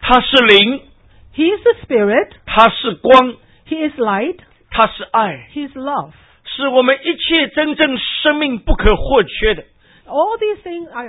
他是灵， He is the Spirit. 他是光， He is light. 他是爱， He is love. 是我们一切真正生命不可或缺的。 All these things are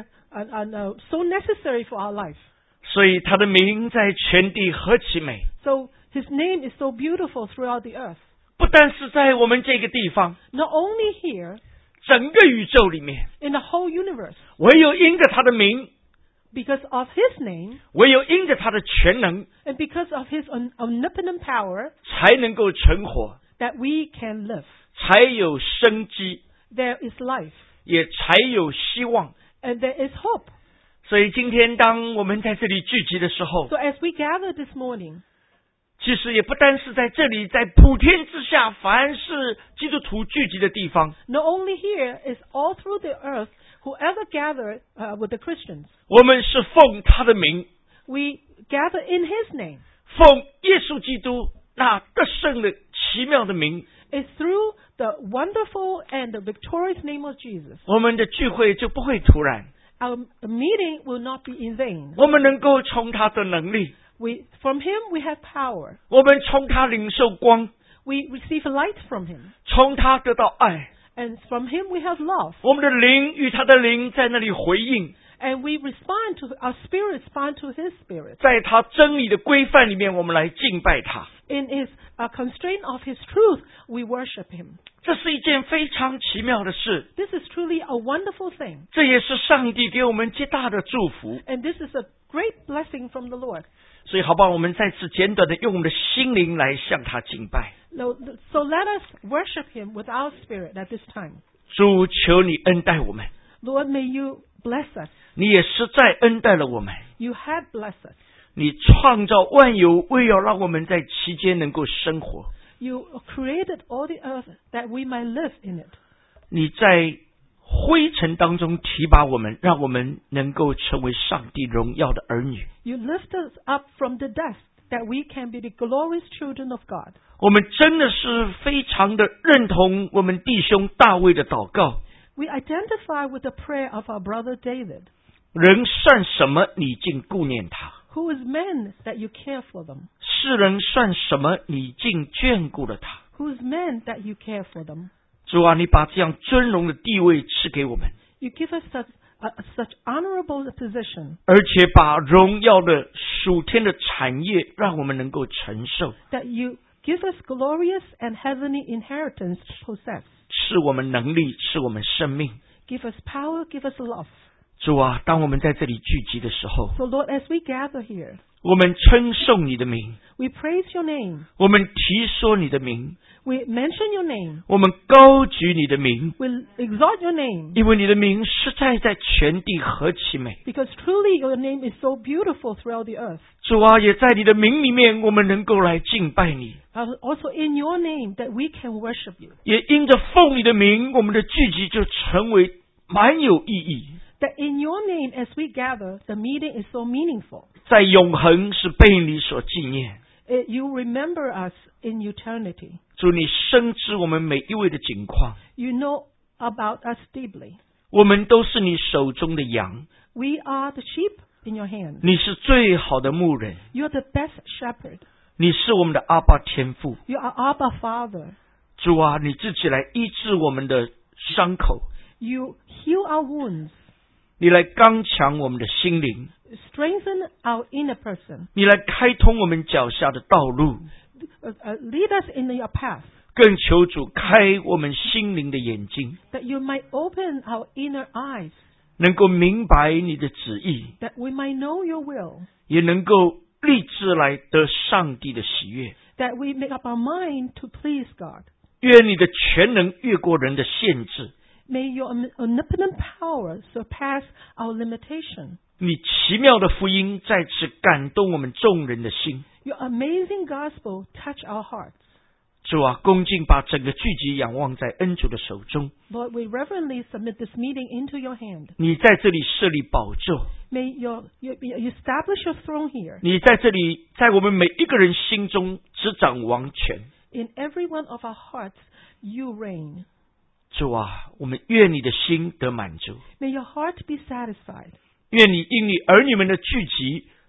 so necessary for our life. 所以他的名在全地何其美！ So His name is so beautiful throughout the earth. 不但是在我们这个地方， Not only here, 整个宇宙里面， in the whole universe. 唯有因着他的名， Because of His name 唯有因着他的全能， and because of His omnipotent power 才能够存活， that we can live. 才有生机， There is life 也才有希望。 and there is hope. 所以今天当我们在这里聚集的时候， So as we gather this morning, 其实也不单是在这里，在普天之下，凡是基督徒聚集的地方， not only here, is all through the earth, whoever gather with the Christians, 我们是奉他的名， we gather in His name. 奉耶稣基督那得胜的奇妙的名， It's through the wonderful and the victorious name of Jesus. 我们的聚会就不会突然， Our meeting will not be in vain. 我们能够从他的能力， From Him we have power. 我们从他领受光， We receive light from Him. 从他得到爱， And from Him we have love. 我们的灵与他的灵在那里回应， And we respond to, our spirit respond to His spirit. 在他真理的规范里面，我们来敬拜他。 In His constraint of His truth, we worship Him. 这是一件非常奇妙的事， This is truly a wonderful thing. 这也是上帝给我们极大的祝福。 And this is a great blessing from the Lord. 所以好吧，我们再次简短的用我们的心灵来向他敬拜。 So let us worship Him with our spirit at this time. 主，求你恩待我们， Lord, may You bless us. 你也实在恩待了我们。 You have blessed us. 你创造万有，为要让我们在其间能够生活。 You created all the earth that we might live in it. 你在灰尘当中提拔我们，让我们能够成为上帝荣耀的儿女。 You lift us up from the dust that we can be the glorious children of God. 我们真的是非常的认同我们弟兄大卫的祷告。 We identify with the prayer of our brother David. 人算什么，你竟顾念他； Who is man that you care for them? 世人算什么，你竟眷顾了他。 Who is man that you care for them? 主啊，你把这样尊荣的地位赐给我们， You give us such honorable position 而且把荣耀的属天的产业让我们能够承受， that you give us glorious and heavenly inheritance to possess. 赐我们能力，赐我们生命。 Give us power, give us love. 主啊，当我们在这里聚集的时候， So Lord, as we gather here, 我们称颂你的名， we praise Your name. 我们提说你的名， We mention Your name. 我们高举你的名， We exalt Your name. 因为你的名实在在全地何其美。 Because truly Your name is so beautiful throughout the earth. 主啊，也在你的名里面，我们能够来敬拜你， Also in Your name that we can worship You. 也因着奉你的名，我们的聚集就成为蛮有意义。 That in Your name as we gather, the meeting is so meaningful. 在永恒是被你所纪念。 You remember us in eternity. 主，你深知我们每一位的境况， You know about us deeply. 我们都是你手中的羊， We are the sheep in Your hand. 你是最好的牧人， You're the best shepherd. 你是我们的阿爸天父。 You are Abba Father. 主啊，你自己来医治我们的伤口， You heal our wounds. 你来刚强我们的心灵， Strengthen our inner person. 你来开通我们脚下的道路， Lead us in Your path. 更求主开我们心灵的眼睛， That You might open our inner eyes. 能够明白你的旨意， That we might know Your will. 也能够立志来得上帝的喜悦。 That we make up our mind to please God. 愿你的全能越过人的限制， May Your omnipotent power surpass our limitation. 你奇妙的福音再次感动我们众人的心。 Your amazing gospel touch our hearts. 主啊，恭敬把整个聚集仰望在恩主的手中。 Lord, we reverently submit this meeting into Your hand. 你在这里设立宝座， May you establish Your throne here. 你在这里，在我们每一个人心中执掌王权。 In every one of our hearts, You reign. 主啊，我们愿你的心得满足， May your heart be satisfied. 愿你因你儿女们的聚集，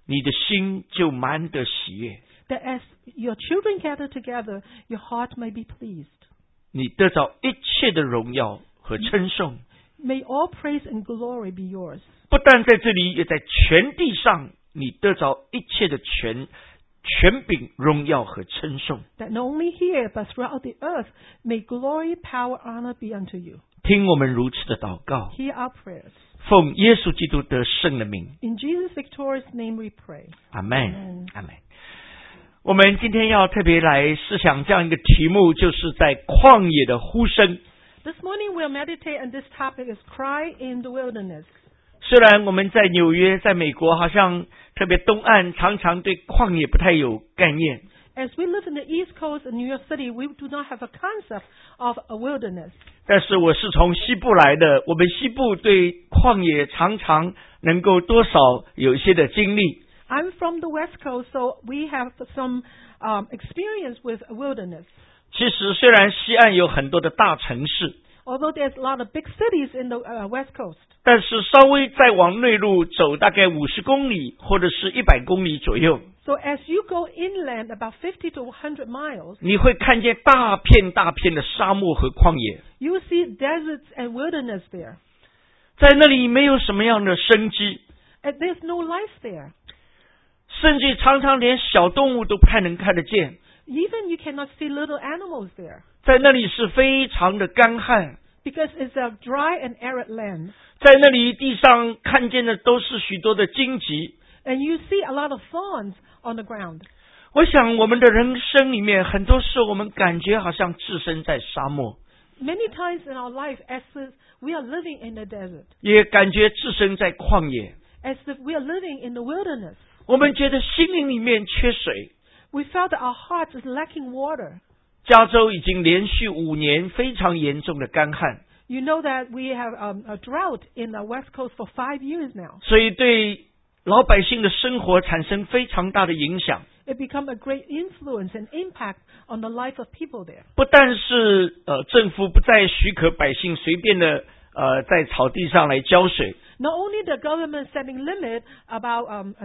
你的心就满得喜悦， that as your children gather together, your heart may be pleased. 你得着一切的荣耀和称颂， May all praise and glory be yours. 不但在这里，也在全地上，你得着一切的权柄、荣耀和称颂。 That not only here, but throughout the earth, may glory, power, honor be unto you. 听我们如此的祷告， Hear our prayers. 奉耶稣基督得胜的名， In Jesus' victorious name we pray. 阿门 Amen 阿门。我们今天要特别来思想这样一个题目，就是在旷野的呼声。 This morning we'll meditate on this topic is cry in the wilderness. 虽然我们在纽约，在美国，好像特别东岸，常常对旷野不太有概念。 As we live in the East Coast in New York City, we do not have a concept of a wilderness. 但是我是从西部来的，我们西部对旷野常常能够多少有一些的经历。 I'm from the West Coast, so we have some experience with a wilderness. 其实虽然西岸有很多的大城市， Although there's a lot of big cities in the West Coast. 但是稍微再往内陆走，大概50公里或者是100公里左右， So as you go inland about 50 to 100 miles, 你会看见大片大片的沙漠和旷野， you see deserts and wilderness there. 在那里没有什么样的生机， And there's no life there. 甚至常常连小动物都不太能看得见。 Even you cannot see little animals there 在那里是非常的干旱， because it's a dry and arid land. 在那里地上看见的都是许多的荆棘。 And you see a lot of thorns on the ground. 我想我们的人生里面，很多时候我们感觉好像置身在沙漠， Many times in our life, as if we are living in the desert, 也感觉置身在旷野。 as if we are living in the wilderness. 我们觉得心灵里面缺水。 We felt that our hearts is lacking water. 加州已经连续5年非常严重的干旱， You know that we have a drought in the West Coast for 5 years now. 所以对老百姓的生活产生非常大的影响。 It become a great influence and impact on the life of people there. 不但是政府不再许可百姓随便的在草地上来浇水， Not only the government setting limit about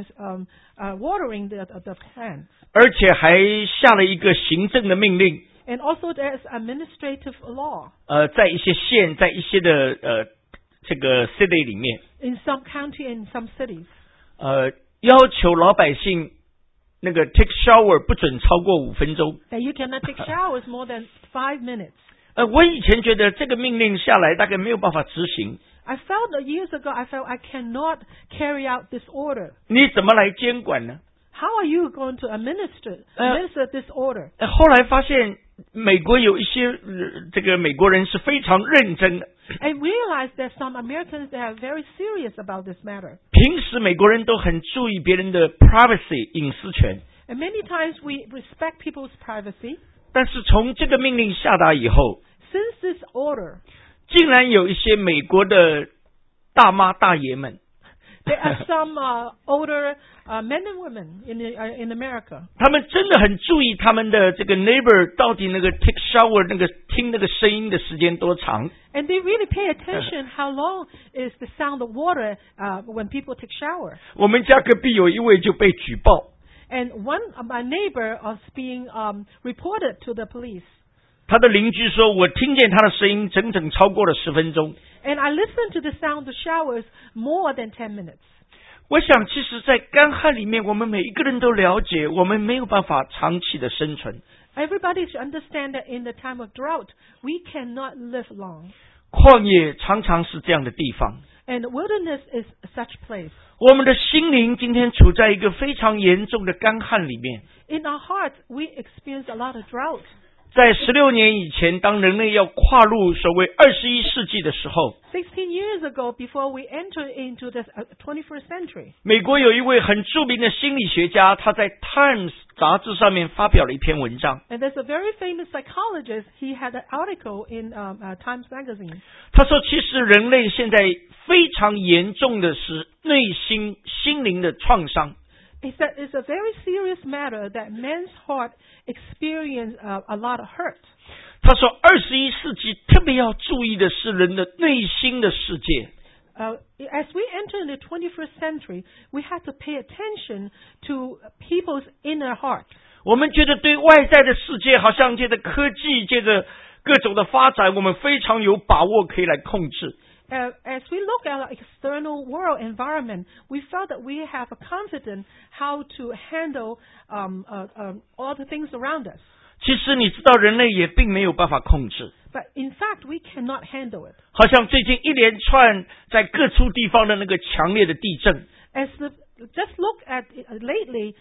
watering the plants, 而且还下了一个行政的命令， and also there's administrative law 在一些县，在一些的这个 city 里面， in some county and some cities. 要求老百姓那个 take shower 不准超过5分钟。 That you cannot take showers more than 5 minutes. 我以前觉得这个命令下来大概没有办法执行， I felt that years ago, I felt I cannot carry out this order. 你怎么来监管呢？ How are you going to administer this order? 后来发现美国有一些这个美国人是非常认真的， I realized that some Americans they are very serious about this matter. 平时美国人都很注意别人的 privacy 隐私权， And many times we respect people's privacy. 但是从这个命令下达以后， Since this order, 竟然有一些美国的大妈大爷们， there are some older men and women in America. 他们真的很注意他们的这个 neighbor 到底那个 take shower 那个听那个声音的时间多长。 And they really pay attention how long is the sound of water when people take shower. 我们家隔壁有一位就被举报， And one of my neighbor was being reported to the police. 他的邻居说，我听见他的声音整整超过了10分钟。 And I listened to the sound of showers more than 10 minutes. 我想其实在干旱里面，我们每一个人都了解，我们没有办法长期的生存。 Everybody should understand that in the time of drought, we cannot live long. 旷野常常是这样的地方， And wilderness is such place. 我们的心灵今天处在一个非常严重的干旱里面。 In our hearts, we experience a lot of drought. 在16年以前，当人类要跨入所谓21世纪的时候， 16 years ago, before we entered into the 21st century, 美国有一位很著名的心理学家，他在 Times 杂志上面发表了一篇文章。 and there's a very famous psychologist. He had an article in Times Magazine. 他说，其实人类现在非常严重的是内心心灵的创伤。 He said it's a very serious matter that man's heart experience a lot of hurt. 他说，21世纪特别要注意的是人的内心的世界。 As we enter in the 21st century, we have to pay attention to people's inner heart. 我们觉得对外在的世界，好像借着科技，借着各种的发展，我们非常有把握可以来控制。 As we look at our external world environment, we felt that we have a confidence how to handle all the things around us. 其实你知道，人类也并没有办法控制。 But in fact, we cannot handle it. 好像最近一连串在各处地方的那个强烈的地震。 Just look at lately,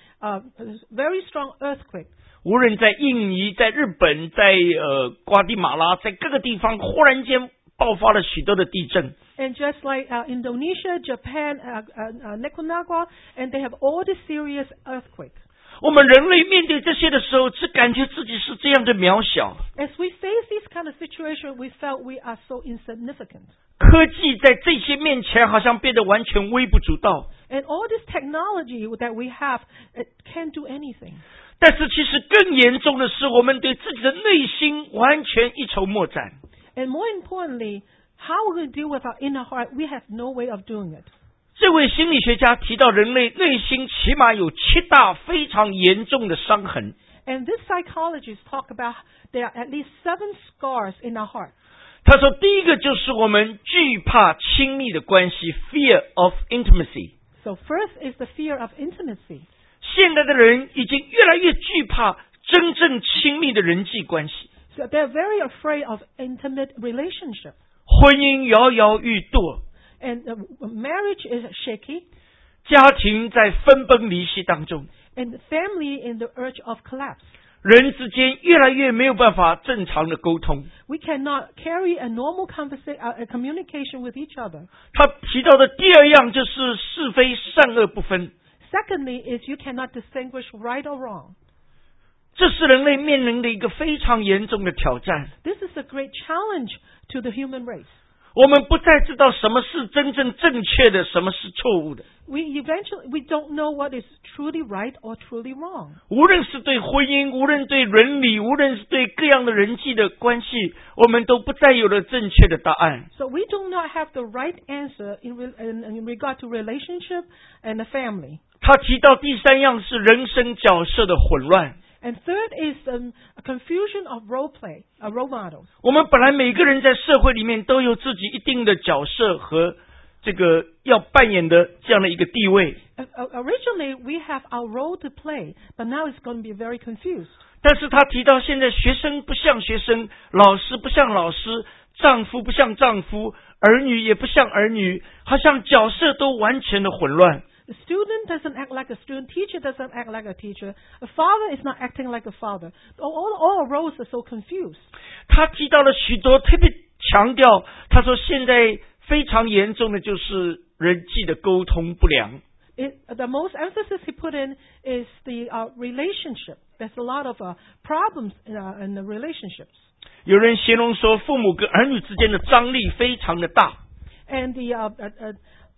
very strong earthquake. 无论在印尼、在日本、在瓜地马拉，在各个地方，忽然间爆发了许多的地震。 And just like Indonesia, Japan, Nicaragua, and they have all the serious earthquakes. 我们人类面对这些的时候，只感觉自己是这样的渺小。 As we face this kind of situation, we felt we are so insignificant. 科技在这些面前，好像变得完全微不足道。 And all this technology that we have, it can't do anything. 但是其实更严重的是，我们对自己的内心完全一筹莫展。 And more importantly, how we deal with our inner heart, we have no way of doing it. 这位心理学家提到，人类内心起码有7大非常严重的伤痕。 And this psychologist talk about there are at least 7 scars in our heart. 他说，第一个就是我们惧怕亲密的关系 ，fear of intimacy。 So first is the fear of intimacy. 现在的人已经越来越惧怕真正亲密的人际关系。 So they're very afraid of intimate relationship. 婚姻摇摇欲堕。 And marriage is shaky. 家庭在分崩离析当中。 And family in the urge of collapse. 人之间越来越没有办法正常的沟通。 We cannot carry a normal communication with each other. 他提到的第二样就是是非善恶不分。 Secondly is you cannot distinguish right or wrong. 这是人类面临的一个非常严重的挑战。 This is a great challenge to the human race. 我们不再知道什么是真正正确的，什么是错误的。 We don't know what is truly right or truly wrong. 无论是对婚姻，无论对伦理，无论是对各样的人际的关系，我们都不再有了正确的答案。 So we do not have the right answer in regard to relationship and the family. 他提到第三样是人生角色的混乱。 And third is a confusion of role play, role models. 我们本来每个人在社会里面都有自己一定的角色和这个要扮演的这样的一个地位。 Originally, we have our role to play, but now it's going to be very confused. 但是他提到现在学生不像学生，老师不像老师，丈夫不像丈夫，儿女也不像儿女，好像角色都完全的混乱。 The student doesn't act like a student. Teacher doesn't act like a teacher. A father is not acting like a father. All roles are so confused. 他提到了许多，特别强调，他说现在非常严重的就是人际的沟通不良。 The most emphasis he put in is the relationship. There's a lot of problems in the relationships. 有人形容说，父母跟儿女之间的张力非常的大。 And the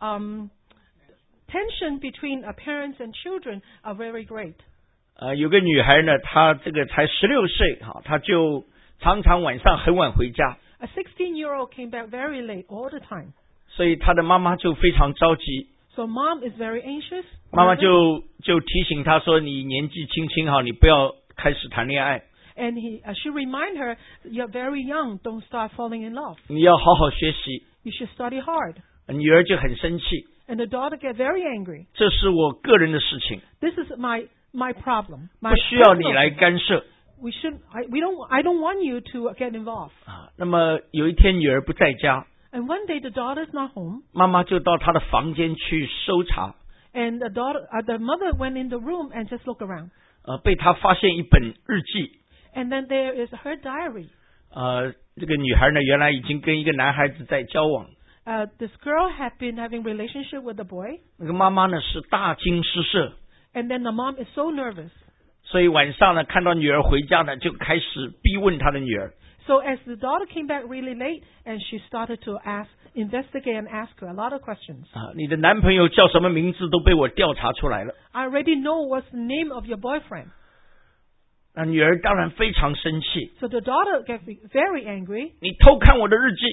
tension between parents and children are very great. 有个女孩呢，她这个才16岁，她就常常晚上很晚回家。 A 16-year-old came back very late all the time. 所以她的妈妈就非常着急。 So mom is very anxious. 妈妈就提醒她说：“你年纪轻轻你不要开始谈恋爱。” And she remind her, "You're very young. Don't start falling in love. 你要好好学习。 You should study hard." 女儿就很生气。 And the daughter get very angry. 这是我个人的事情。 This is my problem. 不需要你来干涉。 I don't want you to get involved. 那么有一天女儿不在家。 And one day the daughter is not home. 妈妈就到她的房间去搜查。 And the mother went in the room and just looked around. 被她发现一本日记。 And then there is her diary. 这个女孩呢，原来已经跟一个男孩子在交往。 This girl had been having relationship with the boy. 那个妈妈呢是大惊失色。 And then the mom is so nervous. 所以晚上呢，看到女儿回家呢，就开始逼问她的女儿。 So as the daughter came back really late, and she started to investigate and ask her a lot of questions. 你的男朋友叫什么名字都被我调查出来了。 I already know what's the name of your boyfriend. 那女儿当然非常生气。 So the daughter gets very angry. 你偷看我的日记。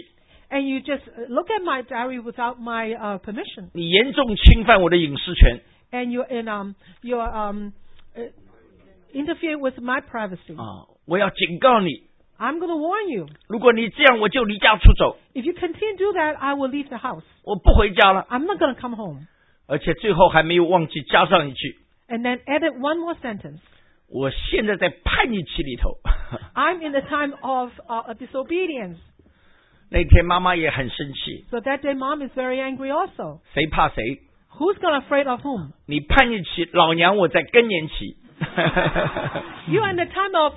and you just look at my diary without my permission, 你严重侵犯我的隐私权 and you're interfering with my privacy. 啊！我要警告你， I'm going to warn you. 如果你这样，我就离家出走， If you continue to do that, I will leave the house. 我不回家了。 I'm not going to come home. 而且最后还没有忘记加上一句， And then added one more sentence. 我现在在叛逆期里头。 I'm in the time of disobedience. 那天妈妈也很生气， So that day, mom is very angry also. 谁怕谁？ Who's going to afraid of whom? 你叛逆期，老娘我在更年期。 You're in the time of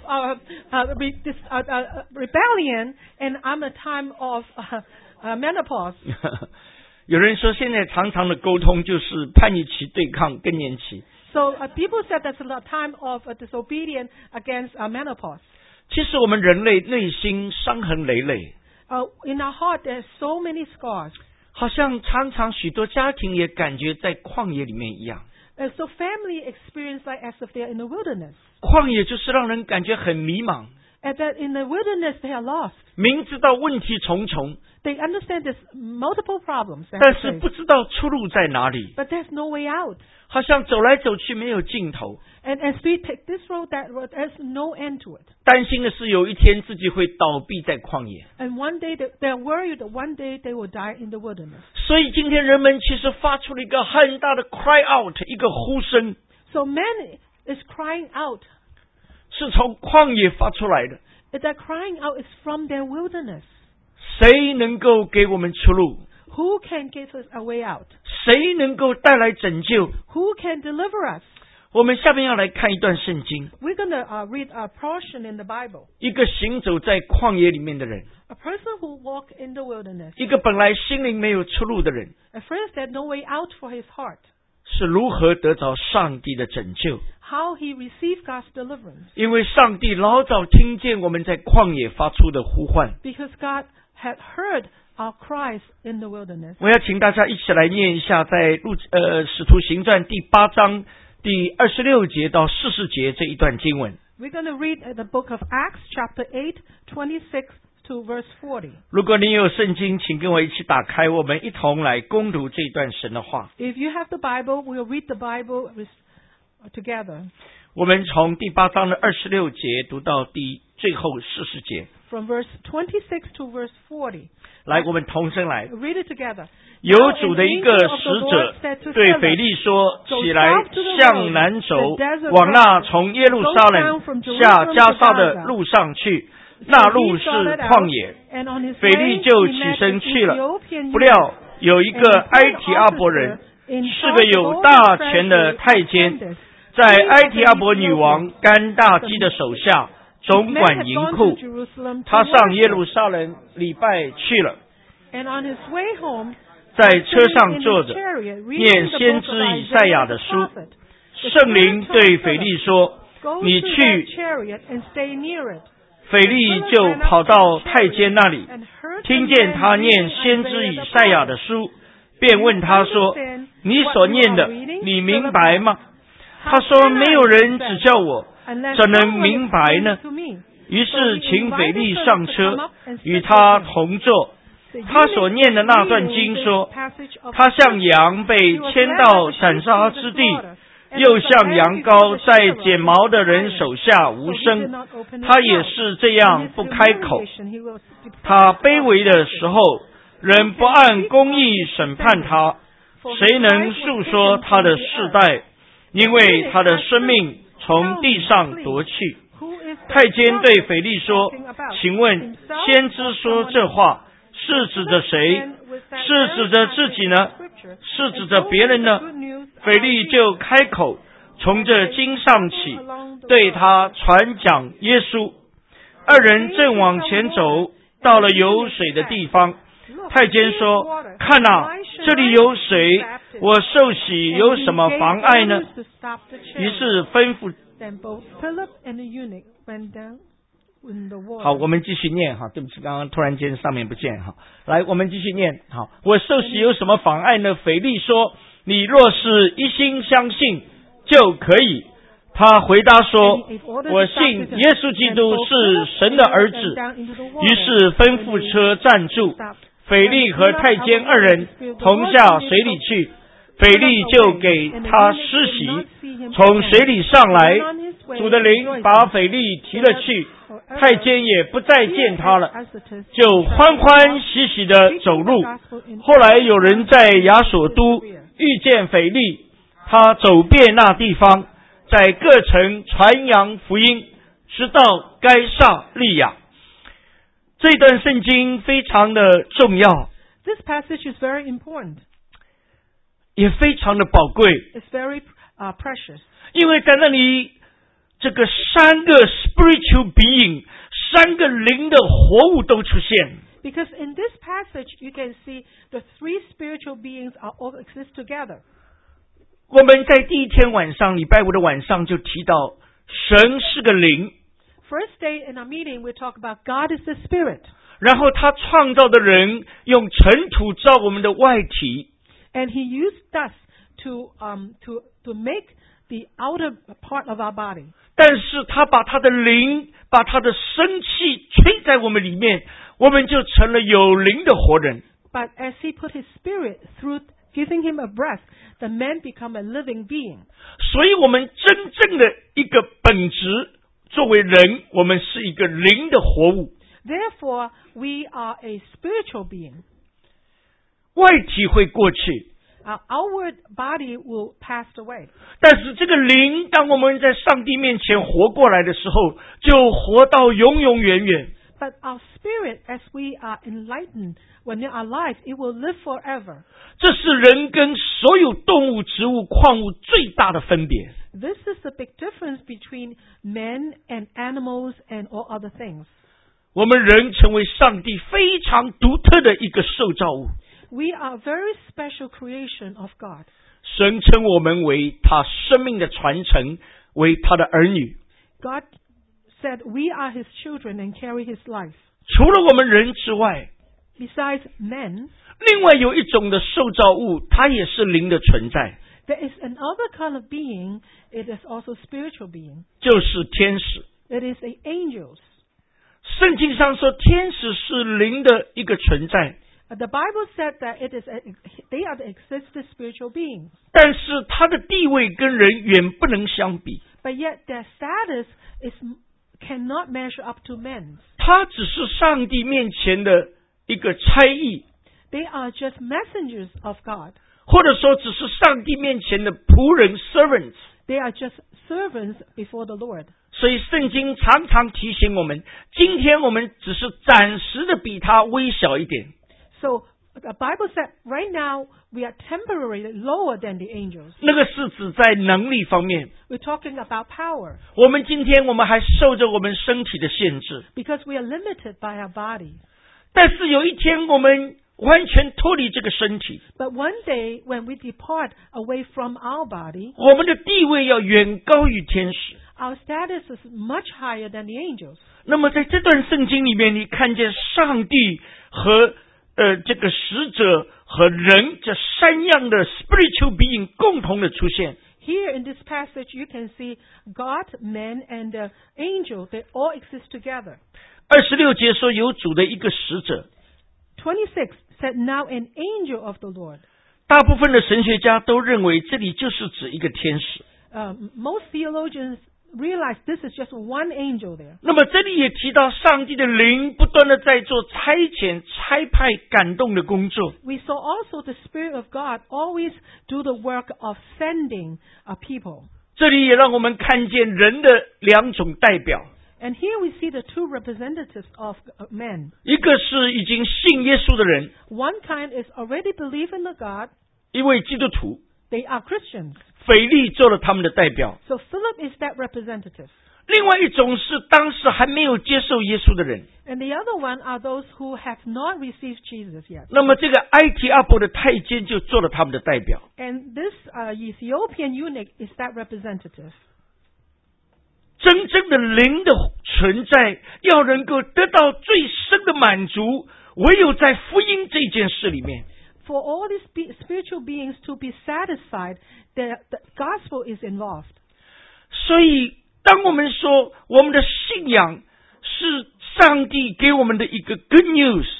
rebellion, and I'm in the time of menopause. 有人说，现在常常的沟通就是叛逆期对抗更年期。 So people said that's a time of disobedience against menopause. 其实我们人类内心伤痕累累， In our heart, there's so many scars. 好像常常许多家庭也感觉在旷野里面一样。 So family experience like as if they're in the wilderness. 旷野就是让人感觉很迷茫， And that in the wilderness they are lost. 明知道问题重重， They understand there's multiple problems, 但是不知道出路在哪里， but there's no way out. 好像走来走去没有尽头。 And as we take this road, that road, there's no end to it. 担心的是有一天自己会倒闭在旷野。 And one day they're worried that one day they will die in the wilderness. 所以今天人们其实发出了一个很大的 cry out， 一个呼声， So man is crying out. 是从旷野发出来的。 That crying out is from their wilderness. 谁能够给我们出路？ Who can give us a way out? 谁能够带来拯救？ Who can deliver us? 我们下面要来看一段圣经， We're going to read a portion in the Bible. 一个行走在旷野里面的人， A person who walked in the wilderness. 一个本来心灵没有出路的人， At first, there's no way out for his heart. 是如何得着上帝的拯救？ How he received God's deliverance. 因为上帝老早听见我们在旷野发出的呼唤。 Because God had heard our cries in the wilderness. 我要请大家一起来念一下，在使徒行传第8章第26节到40节这一段经文。 We're going to read the book of Acts, chapter 8, 26 to verse 40. 如果你有圣经，请跟我一起打开，我们一同来攻读这段神的话。 If you have the Bible, we'll read the Bible together. 我们从第8章的26节读到最后40节。 From verse 26 to verse 40. 来，我们同声来。 Read it together. 有主的一个使者对腓力说：“起来，向南走，往那从耶路撒冷下迦沙的路上去。那路是旷野。”腓力就起身去了。不料有一个埃提阿伯人，是个有大权的太监，在埃提阿伯女王甘大基的手下总管银库。他上耶路撒冷礼拜去了。在车上坐着，念先知以赛亚的书。圣灵对腓力说：“你去。”腓力就跑到太监那里，听见他念先知以赛亚的书，便问他说：“你所念的，你明白吗？”他说：“没有人指教我，怎能明白呢？”于是请腓力上车，与他同坐。他所念的那段经说：“他像羊被牵到斩杀之地，又像羊羔在剪毛的人手下无声。他也是这样不开口。他卑微的时候，人不按公义审判他，谁能述说他的世代？因为他的生命从地上夺去。”太监对腓力说：“请问先知说这话是指着谁？是指着自己呢？是指着别人呢？”腓力就开口，从这经上起，对他传讲耶稣。二人正往前走，到了有水的地方。太监说：“看哪，这里有水，我受洗有什么妨碍呢？”于是吩咐。好，我们继续念哈。对不起，刚刚突然间上面不见哈。来，我们继续念。好，我受洗有什么妨碍呢？腓力说：“你若是一心相信，就可以。”他回答说：“我信耶稣基督是神的儿子。”于是吩咐车站住。 腓力和太监二人同下水里去，腓力就给他施洗，从水里上来，主的灵把腓力提了去，太监也不再见他了，就欢欢喜喜地走路。后来有人在亚索都遇见腓力，他走遍那地方，在各城传扬福音，直到该撒利亚。这段圣经非常的重要， This passage is very important. 也非常的宝贵， It's very precious. 因为在那里这个三个 spiritual being， 三个灵的活物都出现。 Because in this passage you can see the three spiritual beings are all exist together. 我们在第一天晚上，礼拜五的晚上就提到，神是个灵， First day in our meeting we talk about God is the Spirit. 然后他创造的人用尘土造我们的外体， And He used dust to make the outer part of our body. 但是他把他的灵，把他的生气吹在我们里面，我们就成了有灵的活人。 But as He put His Spirit through giving Him a breath, the man become a living being. 所以我们真正的一个本质，作为人，我们是一个灵的活物。 Therefore, we are a spiritual being. 外体会过去， Our outward body will pass away. 但是这个灵，当我们在上帝面前活过来的时候，就活到永永远远。 But our spirit, as we are enlightened when we are alive, it will live forever. 这是人跟所有动物、植物、矿物最大的分别。 This is the big difference between men and animals and all other things. 我们人成为上帝非常独特的一个受造物。 We are a very special creation of God. 神称我们为他生命的传承，为他的儿女。 God said we are His children and carry His life. 除了我们人之外， Besides men, 另外有一种的受造物，它也是灵的存在， there is another kind of being. It is also spiritual being. 就是天使。 It is the angels. 圣经上说，天使是灵的一个存在， The Bible said that they are the existing spiritual beings. 但是他的地位跟人远不能相比， But yet their status cannot measure up to men's. 他只是上帝面前的一个差役， They are just messengers of God. 或者说只是上帝面前的仆人 servants。 They are just servants before the Lord. 所以圣经常常提醒我们，今天我们只是暂时的比他微小一点。 So the Bible said right now we are temporarily lower than the angels. 那个是指在能力方面， We're talking about power 我们今天我们还受着我们身体的限制， because we are limited by our body. 但是有一天我们完全脱离这个身体， But one day when we depart away from our body, 我们的地位要远高于天使。 our status is much higher than the angels. 那么在这段圣经里面，你看见上帝和这个使者和人这三样的 spiritual being 共同的出现。 Here in this passage you can see God, man and the angel, they all exist together. 26节说有主的一个使者， 26 said, now an angel of the Lord. 大部分的神学家都认为这里就是指一个天使。 Most theologians realize this is just one angel there. 那么这里也提到上帝的灵不断的在做差遣、差派、感动的工作。 We saw also the Spirit of God always do the work of sending people. 这里也让我们看见人的两种代表， And here we see the two representatives of men. 一个是已经信耶稣的人， One kind is already believe in the God. 一位基督徒， They are Christians. 腓力做了他们的代表。 So Philip is that representative. 另外一种是当时还没有接受耶稣的人。 And the other one are those who have not received Jesus yet. 那么这个埃提阿伯的太监就做了他们的代表。 And this Ethiopian eunuch is that representative. 真正的灵的存在，要能够得到最深的满足，唯有在福音这件事里面。 For all these spiritual beings to be satisfied, the gospel is involved. 所以当我们说我们的信仰是上帝给我们的一个 good news，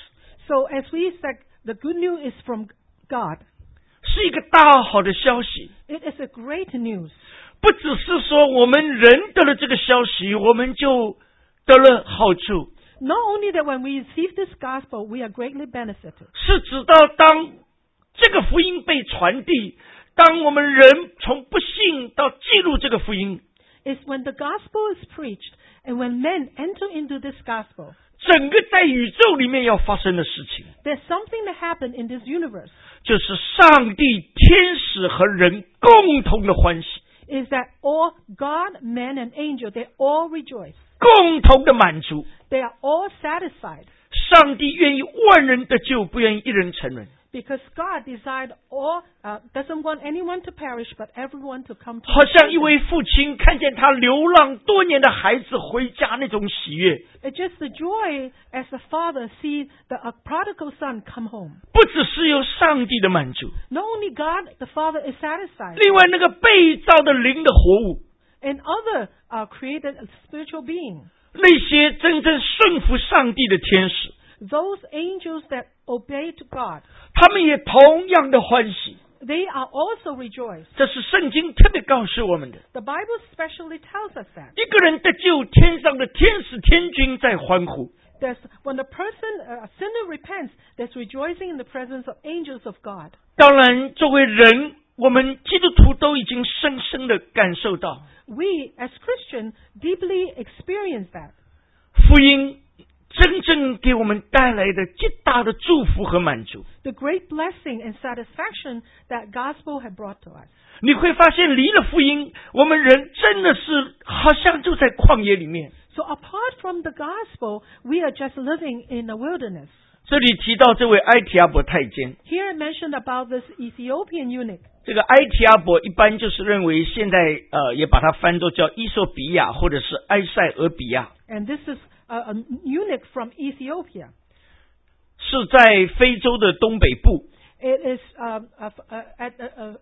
So as we said, the good news is from God. 是一个大好的消息。 It is a great news. 不只是说我们人得了这个消息，我们就得了好处。 Not only that when we receive this gospel, we are greatly benefited. 是直到当这个福音被传递，当我们人从不信到记录这个福音， It's when the gospel is preached and when men enter into this gospel. 整个在宇宙里面要发生的事情， There's something that happened in this universe. 就是上帝、天使和人共同的欢喜， Is that all God, man, and angel, they all rejoice. 共同的满足。 They are all satisfied 上帝愿意万人得救，不愿意一人沉沦。 because God desired all, doesn't want anyone to perish, but everyone to come to 好像一 repentance. 位父亲看见他流浪多年的孩子回家那种喜悦， It's just the joy as a father sees the prodigal son come home. 不只是有上帝的满足， Not only God, the Father is satisfied, 另外那个被造的灵的活物， and other created spiritual beings, 那些真正顺服上帝的天使， those angels that obey to God, 他们也同样的欢喜。 they are also rejoiced. 这是圣经特别告诉我们的。 The Bible specially tells us that. 一个人得救，天上的天使天军在欢呼。 When the person, a sinner repents, there's rejoicing in the presence of angels of God. 当然，作为人，我们基督徒都已经深深的感受到， We, as Christians, deeply experience that. 福音真正给我们带来的极大的祝福和满足。 The great blessing and satisfaction that gospel had brought to us. 你会发现，离了福音，我们人真的是好像就在旷野里面。 So apart from the gospel, we are just living in a wilderness. 这里提到这位埃提阿伯太监， Here I mentioned about this Ethiopian eunuch. 这个埃提阿伯一般就是认为现在也把它翻作叫伊索比亚或者是埃塞俄比亚， And this is a eunuch from Ethiopia. 是在非洲的东北部。 It is at the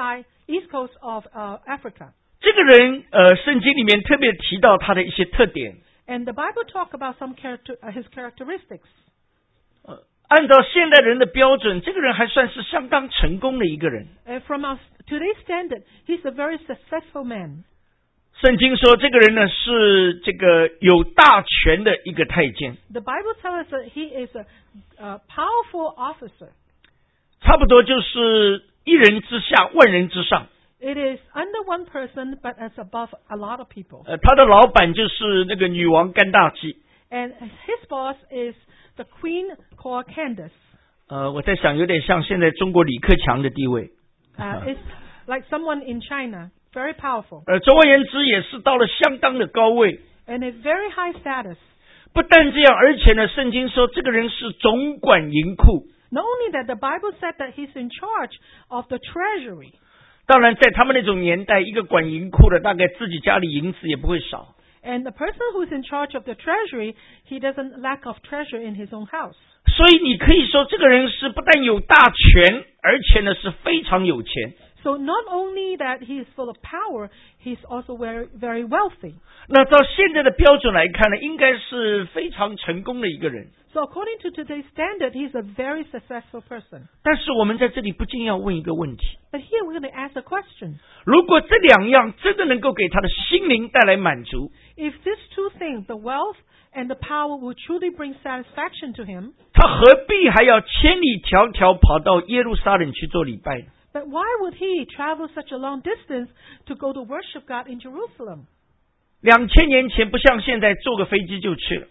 east coast of Africa. 这个人圣经里面特别提到他的一些特点。 And the Bible talk about some his characteristics. 按照现代人的标准，这个人还算是相当成功的一个人。 From our today's standard, he's a very successful man. 圣经说这个人呢是这个有大权的一个太监， The Bible tells us that he is a powerful officer. 差不多就是一人之下，万人之上。 It is under one person, but as above a lot of people. 他的老板就是那个女王甘大基。 And his boss is the queen called Candace. 我在想有点像现在中国李克强的地位。 It's like someone in China, very powerful. 总而言之也是到了相当的高位。 And a very high status. 不但这样，而且呢，圣经说这个人是总管银库。 Not only that, the Bible said that he's in charge of the treasury. 当然，在他们那种年代，一个管银库的，大概自己家里银子也不会少。 And the person who's in charge of the treasury, he doesn't lack of treasure in his own house. 所以你可以说，这个人是不但有大权，而且呢是非常有钱。 So not only that he is full of power, he's also very, very wealthy. 那照现在的标准来看呢，应该是非常成功的一个人。 So according to today's standard, he's a very successful person. 但是我们在这里不禁要问一个问题： But here we're going to ask a question. 如果这两样真的能够给他的心灵带来满足， If these two things, the wealth and the power, will truly bring satisfaction to him, 他何必还要千里迢迢跑到耶路撒冷去做礼拜呢？ but why would he travel such a long distance to go to worship God in Jerusalem? 2000年前不像现在坐个飞机就去了，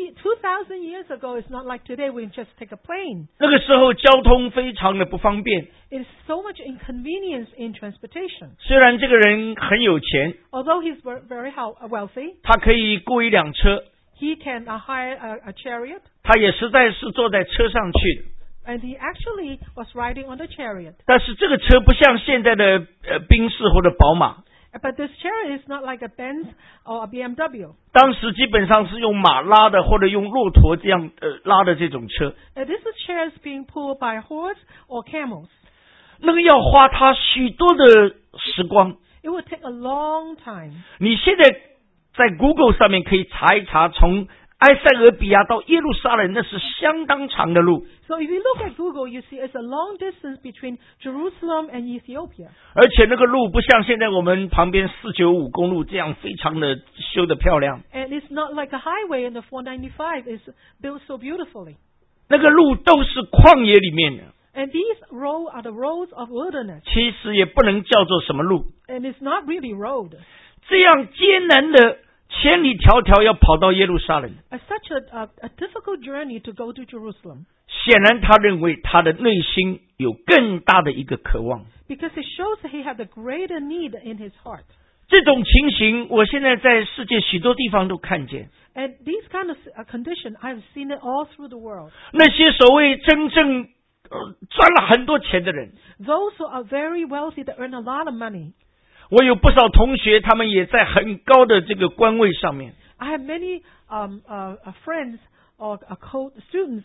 2,000 years ago, it's not like today we just take a plane. 那个时候交通非常的不方便。 It's so much inconvenience in transportation. 虽然这个人很有钱， Although he's very wealthy, 他可以雇一辆车， he can hire a chariot, 他也实在是坐在车上去的。 and he actually was riding on the chariot. 但是这个车不像现在的宾士或者宝马， But this chariot is not like a Benz or a BMW. 当时基本上是用马拉的或者用骆驼这样拉的这种车， This is chairs being pulled by horse or camels. 那个要花他许多的时光。 It would take a long time. 你现在在 Google 上面可以查一查，从埃塞俄比亚到耶路撒冷那是相当长的路。 So if you look at Google, you see it's a long distance between Jerusalem and Ethiopia. 而且那个路不像现在我们旁边495公路这样非常的修得漂亮， And it's not like a highway and the 495 is built so beautifully. 那个路都是旷野里面的， And these roads are the roads of wilderness. 其实也不能叫做什么路。 And it's not really road. 这样艰难的千里迢迢要跑到耶路撒冷， It's such a difficult journey to go to Jerusalem. 显然他认为他的内心有更大的一个渴望。 Because it shows that he had a greater need in his heart. 这种情形，我现在在世界许多地方都看见。 And these kind of condition, I've seen it all through the world. 那些所谓真正赚了很多钱的人， Those who are very wealthy that earn a lot of money. 我有不少同学，他们也在很高的这个官位上面。 I have many friends or students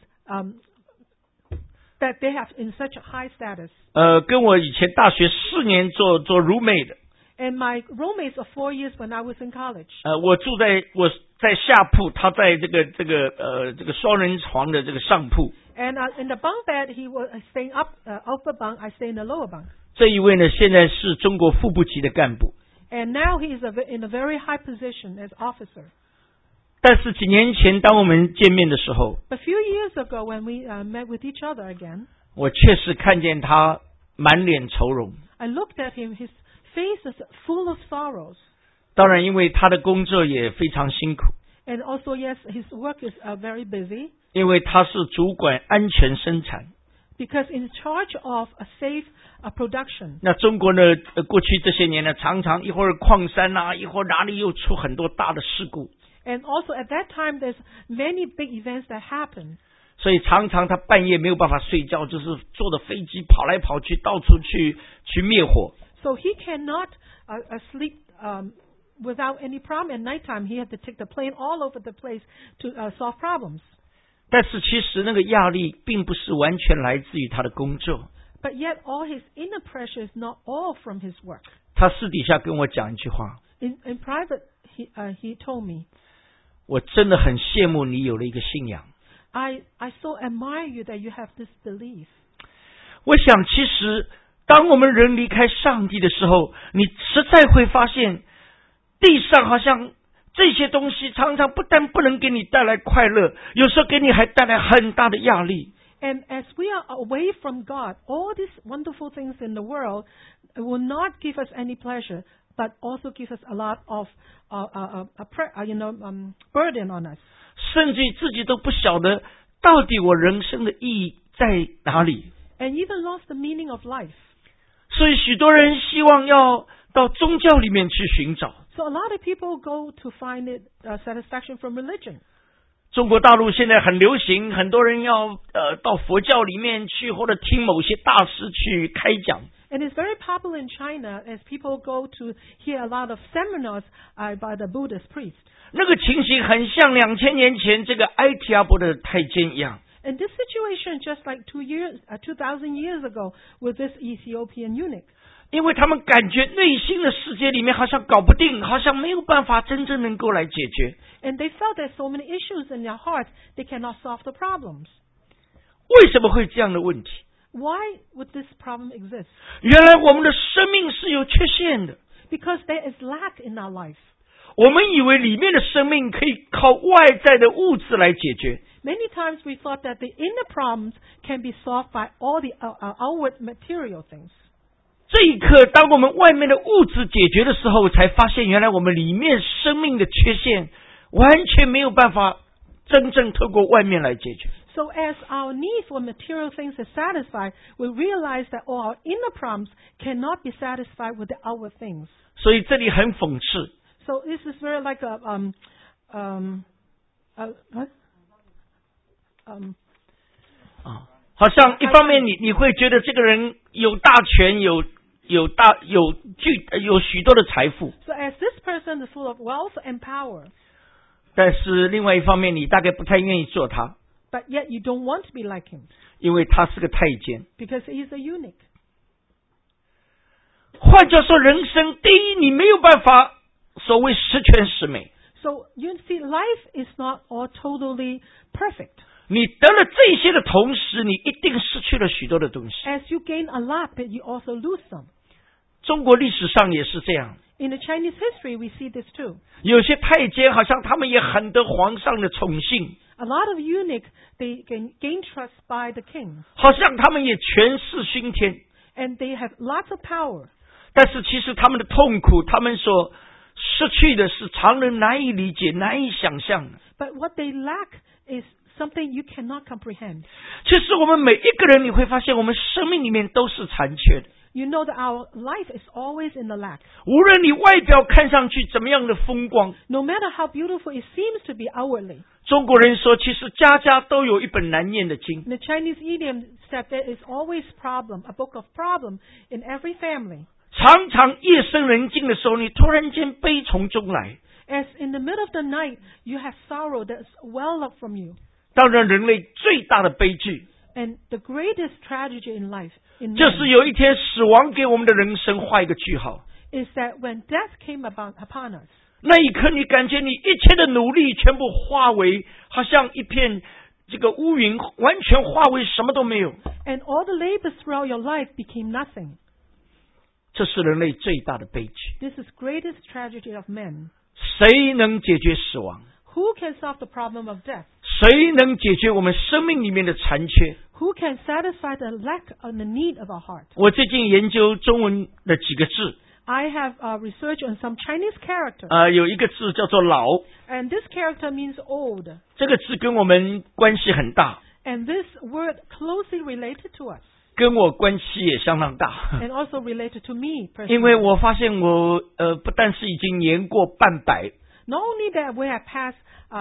that they have in such a high status. 跟我以前大学4年做 roommate 的。 And my roommates of 4 years when I was in college. 我在下铺，他在这个双人床的这个上铺。 And in the bunk bed, he was staying up upper bunk. I stay in the lower bunk. 这一位呢，现在是中国副部级的干部。 And now he is in a very high position as officer. 但是几年前，当我们见面的时候， A few years ago, when we met with each other again, 我确实看见他满脸愁容。 I looked at him. His face is full of sorrows. 当然，因为他的工作也非常辛苦， And also, yes, his work is very busy 因为他是主管安全生产。 because in charge of a safe production. 那中国呢，过去这些年呢，常常一会儿矿山啊，一会儿哪里又出很多大的事故， And also at that time, there's many big events that happen. 所以常常他半夜没有办法睡觉，就是坐着飞机跑来跑去，到处去灭火。 So he cannot sleep without any problem. At nighttime, he had to take the plane all over the place to solve problems. 但是其实那个压力并不是完全来自于他的工作。 But yet, all his inner pressure is not all from his work. 他私底下跟我讲一句话， In private, he told me, 我真的很羡慕你有了一个信仰。 I so admire you that you have this belief. 我想其实当我们人离开上帝的时候，你实在会发现地上好像这些东西常常不但不能给你带来快乐，有时候给你还带来很大的压力。 And as we are away from God, all these wonderful things in the world will not give us any pleasure, but also give us a lot of burden on us. 甚至自己都不晓得到底我人生的意义在哪里。 And even lost the meaning of life. 所以许多人希望要到宗教里面去寻找。 So a lot of people go to find it satisfaction from religion. 中国大陆现在很流行，很多人要到佛教里面去，或者听某些大师去开讲。 And it's very popular in China as people go to hear a lot of seminars by the Buddhist priests. 那个情形很像2000年前这个埃提阿伯的太监一样。 And this situation just like 2,000 years ago with this Ethiopian eunuch. 因为他们感觉内心的世界里面好像搞不定，好像没有办法真正能够来解决。 And they felt there's so many issues in their hearts, they cannot solve the problems. 为什么会这样的问题？ Why would this problem exist? 原来我们的生命是有缺陷的。 Because there is lack in our life. 我们以为里面的生命可以靠外在的物质来解决。 Many times we thought that the inner problems can be solved by all the outward material things. 这一刻，当我们外面的物质解决的时候，才发现原来我们里面生命的缺陷完全没有办法真正透过外面来解决。 So as our need for material things is satisfied, we realize that all our inner problems cannot be satisfied with the outward things. 所以这里很讽刺。 So this is very like what? 好像一方面你会觉得这个人有大权，有许多的财富， So as this person is full of wealth and power, 但是另外一方面你大概不太愿意做他， but yet you don't want to be like him 因为他是个太监。 because he is a eunuch. 换句话说，人生第一，你没有办法所谓十全十美。 So you see, life is not all totally perfect. 你得了这些的同时，你一定失去了许多的东西。 As you gain a lot, but you also lose some. 中国历史上也是这样。 In the Chinese history, we see this too. 有些太监好像他们也很得皇上的宠幸， A lot of eunuchs, they gain trust by the king. 好像他们也权势熏天。 And they have lots of power. 但是其实他们的痛苦，他们所失去的是常人难以理解、难以想象的。 But what they lack is something you cannot comprehend. 其实我们每一个人，你会发现我们生命里面都是残缺的。 You know that our life is always in the lack. 无论你外表看上去怎么样的风光， No matter how beautiful it seems to be outwardly. 中国人说，其实家家都有一本难念的经。 The Chinese idiom said there is always a book of problem in every family. 常常夜深人静的时候，你突然间悲从中来。 As in the middle of the night, you have sorrow that's well up from you. 当然，人类最大的悲剧， And the greatest tragedy in life, 就是有一天死亡给我们的人生画一个句号。 is that when death came upon us, 那一刻，你感觉你一切的努力全部化为，好像一片这个乌云，完全化为什么都没有。 and all the labors throughout your life became nothing. 这是人类最大的悲剧。 This is greatest tragedy of men. 谁能解决死亡？ Who can solve the problem of death? 谁能解决我们生命里面的残缺？ Who can satisfy the lack and the need of our heart? 我最近研究中文的几个字， I have researched on some Chinese character. 有一个字叫做老， And this character means old. 这个字跟我们关系很大， And this word closely related to us. 跟我关系也相当大。 And also related to me 因为 personally. 我发现我不但是已经年过半百， Not only that we have passed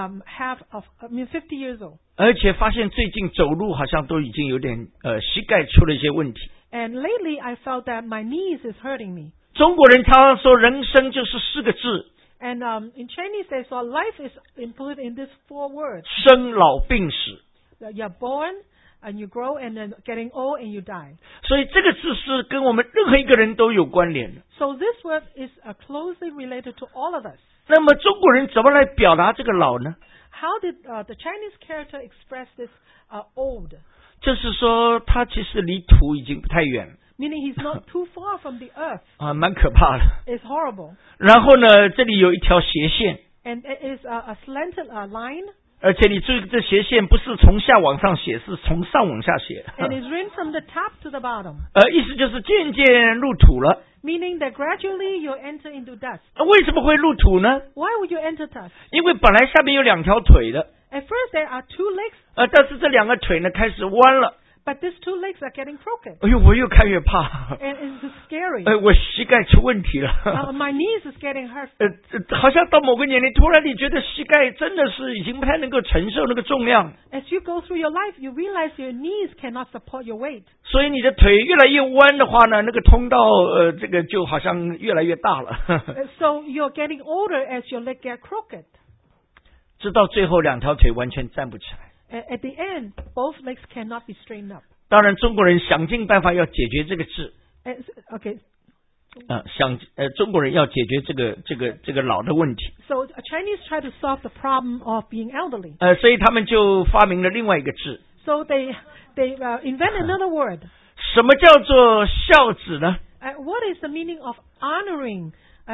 50 years old. 而且发现最近走路好像都已经有点膝盖出了一些问题。 And lately I felt that my knees is hurting me. 中国人常常说人生就是4个字， And in Chinese they saw life is included in these 4 words. 生老病死。 That you're born and you grow and then getting old and you die. 所以这个字是跟我们任何一个人都有关联的。 So this word is closely related to all of us. 那么中国人怎么来表达这个老呢？ How did the Chinese character express this old? 就是说他其实离土已经不太远了。 Meaning he's not too far from the earth. 蛮可怕的。 It's horrible. 然后呢，这里有一条斜线， And it is a slanted line. 而且你注意，这斜线不是从下往上写，是从上往下写。 And it's written from the top to the bottom. 意思就是渐渐入土了。 Meaning that gradually you enter into dust. 为什么会入土呢？ Why would you enter dust? 因为本来下面有2条腿的， At first there are 2 legs, 但是这2个腿呢开始弯了。 but these 2 legs are getting crooked. 哎呦，我越看越怕。 And it's scary. 我膝盖出问题了。 My knees is getting hurt. 好像到某个年龄，突然你觉得膝盖真的是已经不太能够承受那个重量， As you go through your life, you realize your knees cannot support your weight. 所以你的腿越来越弯的话呢，那个通道这个就好像越来越大了。 So you're getting older as your leg get crooked. 直到最后2条腿完全站不起来。 At the end, both legs cannot be straightened up. 当然，中国人想尽办法要解决这个字。 Okay. 中国人要解决这个老的问题。 So Chinese try to solve the problem of being elderly. 所以他们就发明了另外一个字。 So they invent another word. 什么叫做孝子呢？ What is the meaning of honoring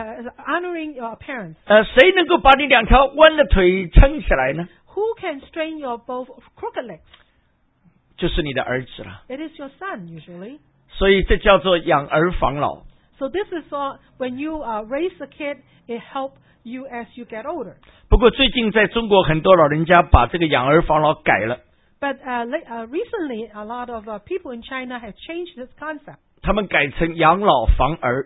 your parents? 谁能够把你2条弯的腿撑起来呢？ Who can straighten your both crooked legs? 就是你的儿子了。 It is your son usually. 所以这叫做养儿防老。 So this is when you raise a kid, it helps you as you get older. 不过最近在中国很多老人家把这个养儿防老改了。 But recently, a lot of people in China have changed this concept. 他们改成养老防儿。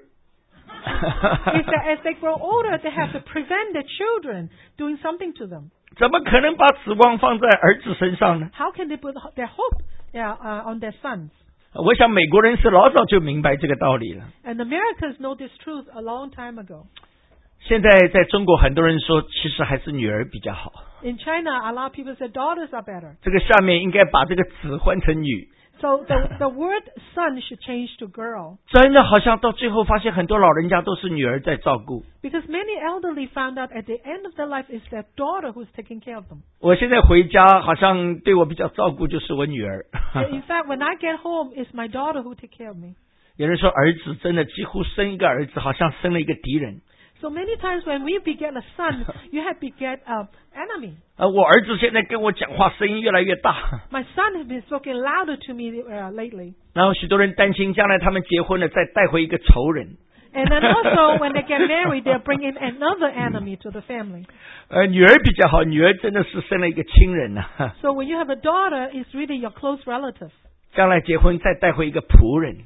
It's that as they grow older, they have to prevent their children doing something to them. 怎么可能把指望放在儿子身上呢？ How can they put their hope on their sons? 我想美国人是老早就明白这个道理了。 And Americans know this truth a long time ago. 现在在中国很多人说，其实还是女儿比较好。 In China, a lot of people say daughters are better. 这个下面应该把这个子换成女。 So the word son should change to girl. 真的好像到最后发现很多老人家都是女儿在照顾。 Because many elderly found out at the end of their life is their daughter who's taking care of them. 我现在回家好像对我比较照顾就是我女儿。 In fact, when I get home, it's my daughter who take care of me. 有人说儿子真的几乎生一个儿子好像生了一个敌人。 So many times when we beget a son, you have beget an enemy. 我儿子现在跟我讲话声音越来越大。 My son has been speaking louder to me lately. 然后许多人担心将来他们结婚了再带回一个仇人。 And then also when they get married, they'll bring in another enemy to the family. 女儿比较好，女儿真的是生了一个亲人呐。 So when you have a daughter, it's really your close relative. 将来结婚再带回一个仆人。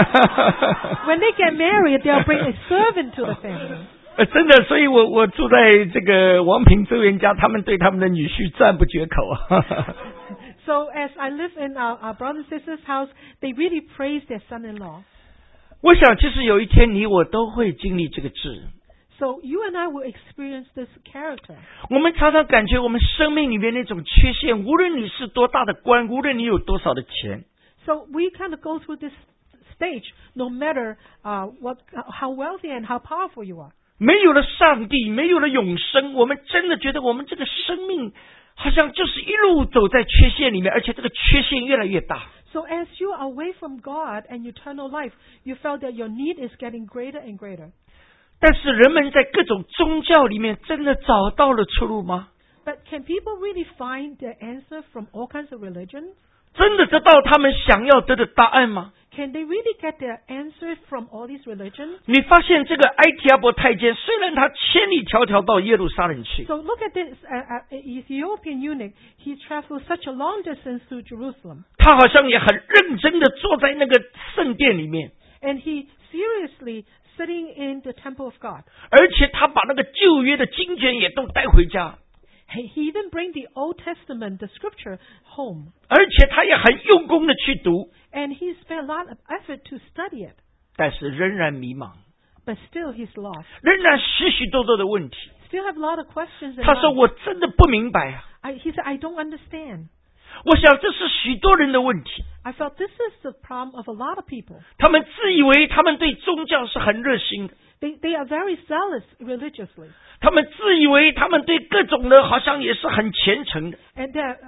When they get married, they'll bring a servant to the family. 真的，所以我住在这个王平周元家，他们对他们的女婿赞不绝口啊。 So as I live in our brother and sister's house, they really praise their son-in-law. 我想，其实有一天你我都会经历这个志。 So you and I will experience this character. 我们常常感觉我们生命里面那种缺陷，无论你是多大的官，无论你有多少的钱。 So we kind of go through this stage, no matter how wealthy and how powerful you are. 没有了上帝，没有了永生，我们真的觉得我们这个生命好像就是一路走在缺陷里面，而且这个缺陷越来越大。 So as you are away from God and eternal life, you felt that your need is getting greater and greater. 但是人们在各种宗教里面真的找到了出路吗？ But can people really find the answer from all kinds of religions? 真的得到他们想要得的答案吗？ Can they really get their answers from all these religions? 你发现这个埃提阿伯太监，虽然他千里迢迢到耶路撒冷去， So look at this Ethiopian eunuch. He traveled such a long distance to Jerusalem. 他好像也很认真的坐在那个圣殿里面， And he seriously sitting in the temple of God. 而且他把那个旧约的经卷也都带回家， He even bring the Old Testament, the scripture, home. 而且他也很用功的去读， And he spent a lot of effort to study it. 但是仍然迷茫， But still he's lost. 仍然许许多多的问题。 Still have a lot of questions. In 他说 life. 我真的不明白啊！ He said, I don't understand. 我想这是许多人的问题。 I felt this is the problem of a lot of people. 他们自以为他们对宗教是很热心的， They are very zealous religiously. 他们自以为他们对各种的好像也是很虔诚的。 And they're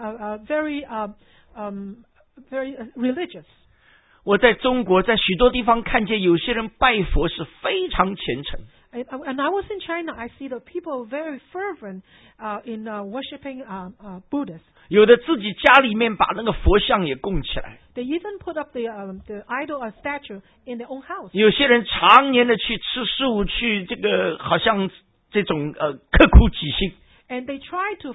very religious. 我在中国在许多地方看见有些人拜佛是非常虔诚， And I was in China. I see that people are very fervent in worshiping Buddhists. 有的自己家里面把那个佛像也供起来， They even put up the idol or statue in their own house. 有些人常年的去吃素，去这个好像这种刻苦己心。 And they try to,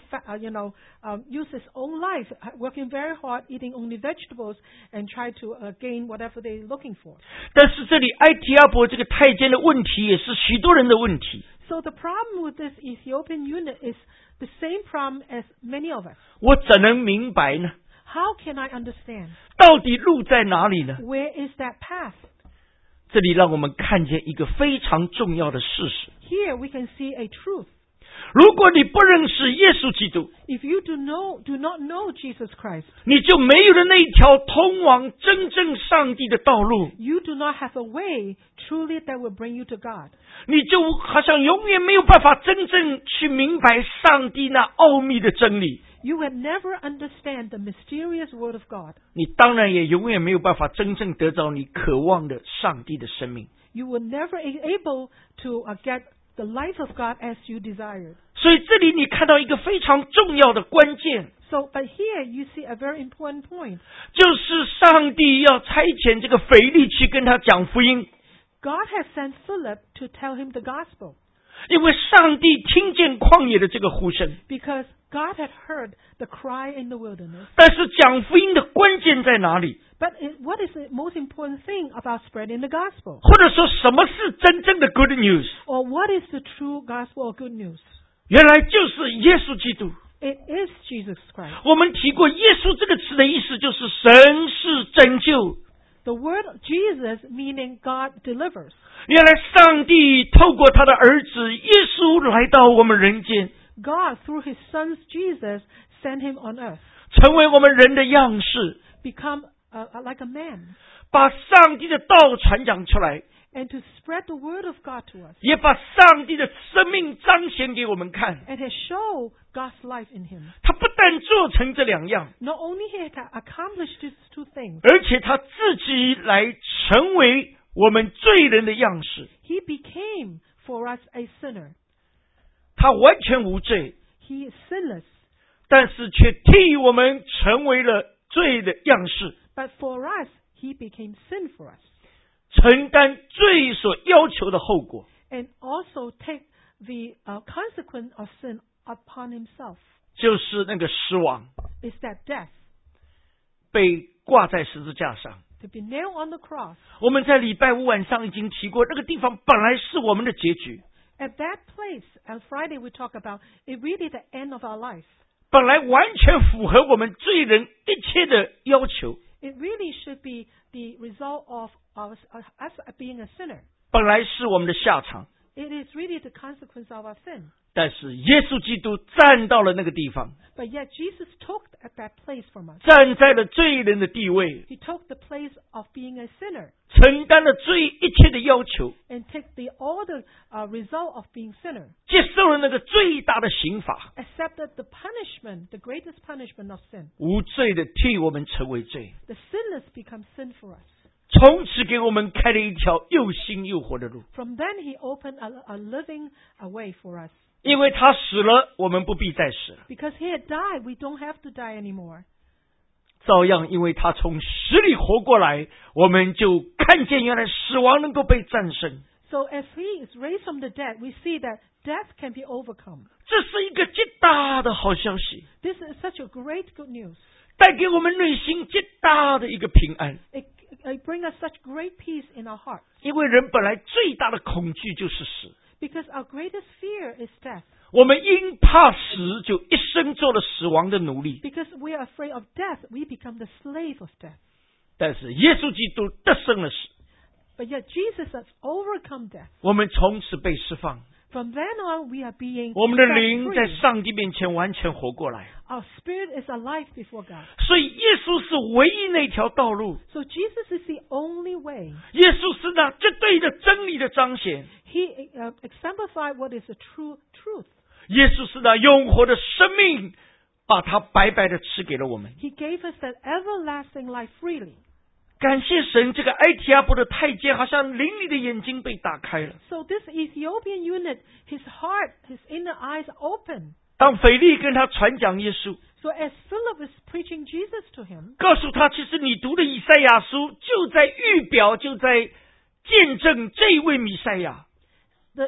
use his own life, working very hard, eating only vegetables, and try to gain whatever they're looking for. 但是这里埃提阿伯这个太监的问题也是许多人的问题。 So the problem with this Ethiopian eunuch is the same problem as many of us. 我怎能明白呢？ How can I understand? 到底路在哪里呢？ Where is that path? 这里让我们看见一个非常重要的事实。 Here we can see a truth. 如果你不认识耶稣基督， If you do not know Jesus Christ, 你就没有了那一条通往真正上帝的道路， you do not have a way truly that will bring you to God. 你就好像永远没有办法真正去明白上帝那奥秘的真理。 You will never understand the mysterious word of God. 你当然也永远没有办法真正得到你渴望的上帝的生命。 You will never be able to get the life of God as you desired. 所以这里你看到一个非常重要的关键， So, but here you see a very important point. 就是上帝要差遣这个腓力去跟他讲福音， God has sent Philip to tell him the gospel 因为上帝听见旷野的这个呼声。 because God had heard the cry in the wilderness. 但是讲福音的关键在哪里？ But what is the most important thing about spreading the gospel? 或者说什么是真正的 good news？ Or what is the true gospel or good news? 原来就是耶稣基督。 It is Jesus Christ. 我们提过耶稣这个词的意思就是神是拯救。 The word Jesus meaning God delivers. 原来上帝透过他的儿子耶稣来到我们人间。 God, through His Son Jesus, sent Him on earth, 成为我们人的样式， become like a man, 把上帝的道传讲出来， and to spread the word of God to us, 也把上帝的生命彰显给我们看。 and has shown God's life in Him. 他不但做成这两样， Not only He had accomplished these two things, 而且他自己来成为我们罪人的样式。 He became for us a sinner. 他完全无罪， He is sinless, 但是却替我们成为了罪的样式， but for us, He became sin for us, 承担罪所要求的后果， and also take the consequence of sin upon Himself. 就是那个死亡， Is that death, 被挂在十字架上。 to be nailed on the cross. 我们在礼拜五晚上已经提过，那个地方本来是我们的结局， At that place, on Friday we talk about, it really the end of our life. 本来完全符合我们罪人一切的要求， It really should be the result of us being a sinner. 本来是我们的下场。 It is really the consequence of our sin. 但是耶稣基督站到了那个地方， But yet Jesus took at that place from us. 站在了罪人的地位， He took the place of being a sinner 承担了罪一切的要求， and take all the result of being sinner. 接受了那个最大的刑罚， Accepted the punishment, the greatest punishment of sin. 无罪的替我们成为罪， The sinless become sin for us. 从此给我们开了一条又新又活的路。 From then He opened a living way for us. 因为他死了，我们不必再死了。 Because He had died, we don't have to die anymore. 照样，因为他从死里活过来，我们就看见原来死亡能够被战胜。 So as He is raised from the dead, we see that death can be overcome. 这是一个极大的好消息， This is such a great good news. 带给我们内心极大的一个平安。 It brings us such great peace in our heart. 因为人本来最大的恐惧就是死， Because our greatest fear is death. 我们因怕死，就一生做了死亡的奴隶。 Because we are afraid of death, we become the slave of death. 但是耶稣基督得胜了死， But yet Jesus has overcome death. 我们从此被释放， From then on, we are being 我们的 set 灵在 free. 上帝面前完全活过来。 Our spirit is alive before God. 所以耶稣是唯一那条道路， So Jesus is the only way. 耶稣是那绝对的真理的彰显， He exemplified what is the true truth. 耶稣是那永活的生命，把它白白的赐给了我们。 He gave us that everlasting life freely. 感谢神，这个埃提阿伯的太监好像灵里的眼睛被打开了。 So this Ethiopian eunuch, his heart, his inner eyes opened. 当腓力跟他传讲耶稣， So as Philip is preaching Jesus to him, 告诉他，其实你读的以赛亚书就在预表，就在见证这一位弥赛亚。 the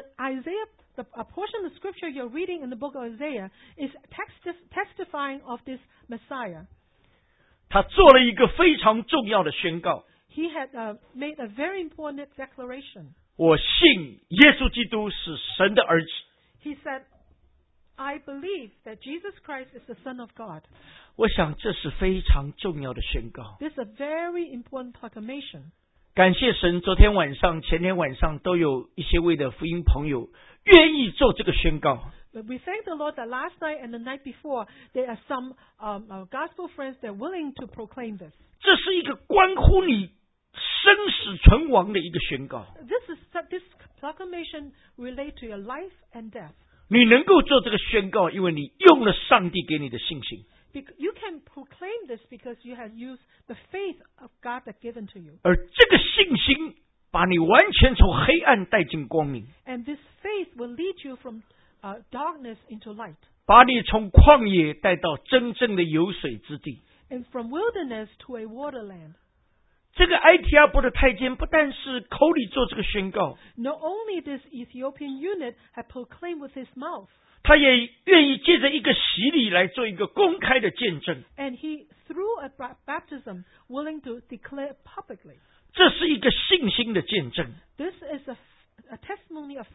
portion of the scripture you're reading in the book of Isaiah is testifying of this Messiah. 他做了一个非常重要的宣告： He had made a very important declaration. 我信耶稣基督是神的儿子。 He said, I believe that Jesus Christ is the Son of God. 我想这是非常重要的宣告。 This is a very important proclamation. 感谢神，昨天晚上、前天晚上都有一些位的福音朋友愿意做这个宣告。 But we thank the Lord that last night and the night before, there are some gospel friends that are willing to proclaim this. 这是一个关乎你生死存亡的一个宣告。 This proclamation relate to your life and death. 你能够做这个宣告，因为你用了上帝给你的信心。 You can proclaim this because you have used the faith of God that given to you. 而这个信心把你完全从黑暗带进光明， And this faith will lead you from darkness into light. 把你从旷野带到真正的有水之地。 And from wilderness to a waterland. 这个埃提阿伯的太监不但是口里做这个宣告， Not only this Ethiopian eunuch had proclaimed with his mouth, 他也愿意借着一个洗礼来做一个公开的见证。 and he, through a baptism, willing to declare publicly. 这是一个信心的见证。 This is a testimony of faith.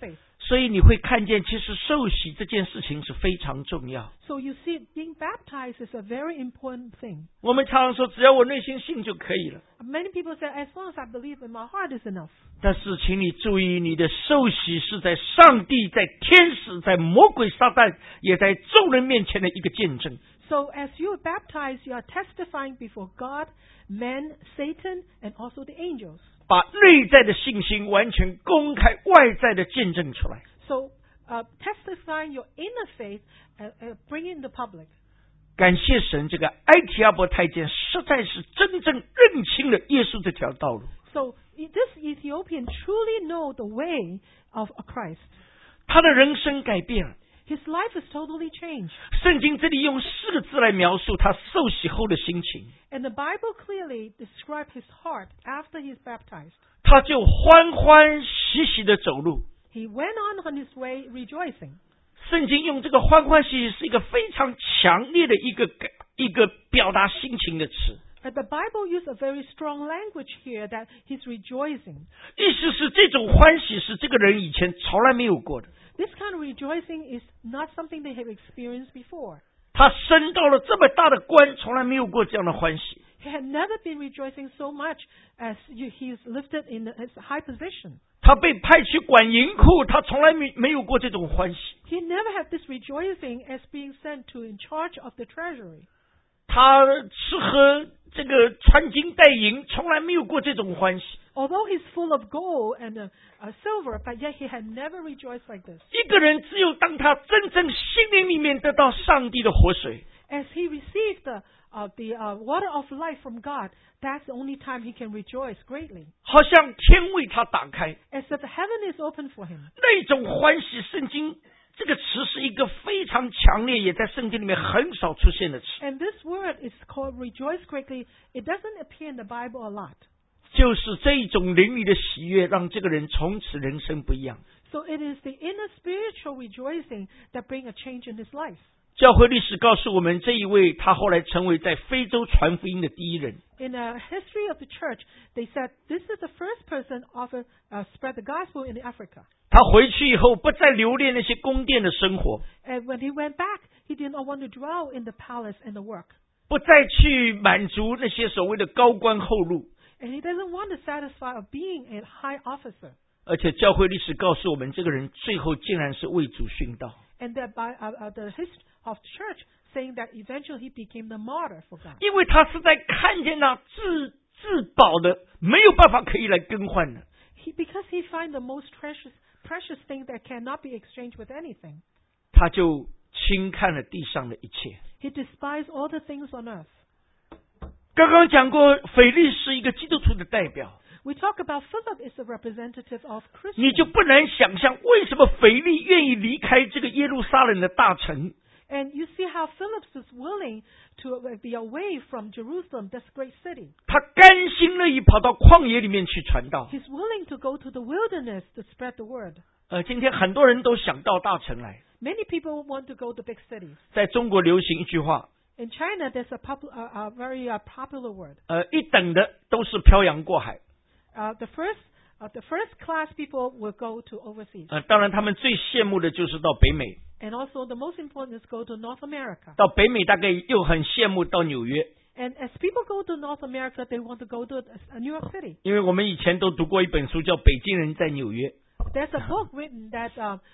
所以你会看见，其实受洗这件事情是非常重要。 So you see, being baptized is a very important thing. 我们常常说，只要我内心信就可以了。 Many people say, as long as I believe in my heart is enough. 但是，请你注意，你的受洗是在上帝、在天使、在魔鬼撒旦，也在众人面前的一个见证。 So as you are baptized, you are testifying before God, men, Satan, and also the angels. 把内在的信心完全公开，外在的见证出来。 So testifying your inner faith, bringing the public. 感谢神，这个埃提阿伯太监实在是真正认清了耶稣这条道路。 So this Ethiopian truly know the way of Christ. 他的人生改变了。 His life is totally changed. 圣经这里用4个字来描述他受洗后的心情。 And the Bible clearly describes his heart after he's baptized. 他就欢欢喜喜的走路。 He went on his way rejoicing. 圣经用这个欢欢喜喜是一个非常强烈的一个表达心情的词。 The Bible used a very strong language here that he's rejoicing. 意思是这种欢喜是这个人以前从来没有过的。 This kind of rejoicing is not something they have experienced before. 他升到了这么大的官，从来没有过这样的欢喜。 He had never been rejoicing so much as he's lifted in his high position. 他被派去管银库，他从来没有过这种欢喜。 He never had this rejoicing as being sent to in charge of the treasury. 他吃喝这个穿金戴银，从来没有过这种欢喜。 Although he's full of gold and silver, but yet he had never rejoiced like this. 一个人只有当他真正心灵里面得到上帝的活水， As he received the water of life from God, that's the only time he can rejoice greatly. 好像天为他打开， As if heaven is open for him. 那种欢喜，圣经这个词是一个非常强烈，也在圣经里面很少出现的词。 And this word is called rejoice greatly. It doesn't appear in the Bible a lot. 就是这一种灵里的喜悦，让这个人从此人生不一样。 So it is the inner spiritual rejoicing that bring a change in his life. 教会历史告诉我们，这一位他后来成为在非洲传福音的第一人。 In the history of the church, they said this is the first person to spread the gospel in Africa. 他回去以后，不再留恋那些宫殿的生活， And when he went back, he did not want to dwell in the palace and the work. 不再去满足那些所谓的高官厚禄。 And he doesn't want to satisfy of being a high officer. 而且教会历史告诉我们，这个人最后竟然是为主殉道。 And that by the history of the church saying that eventually he became the martyr for God. 因为他是在看见那自保的，没有办法可以来更换的。 Because he find the most precious thing that cannot be exchanged with anything. 他就轻看了地上的一切。 He despised all the things on earth. 刚刚讲过，腓力是一个基督徒的代表。 We talk about Philip is a representative of 你 Christians. 就不难想象，为什么腓力愿意离开这个耶路撒冷的大城？ And you see how Philip is willing to be away from Jerusalem, this great city. 他甘心乐意跑到旷野里面去传道。 He's willing to go to the wilderness to spread the word. 今天很多人都想到大城来。 Many people want to go to big cities. 在中国流行一句话， In China, there's a very popular word. 一等的都是漂洋过海。 The first class people will go to overseas. 当然他们最羡慕的就是到北美。 And also the most important is go to North America. 到北美大概又很羡慕到纽约。 And as people go to North America, they want to go to New York City. 因为我们以前都读过一本书叫《北京人在纽约》。 There's a book written that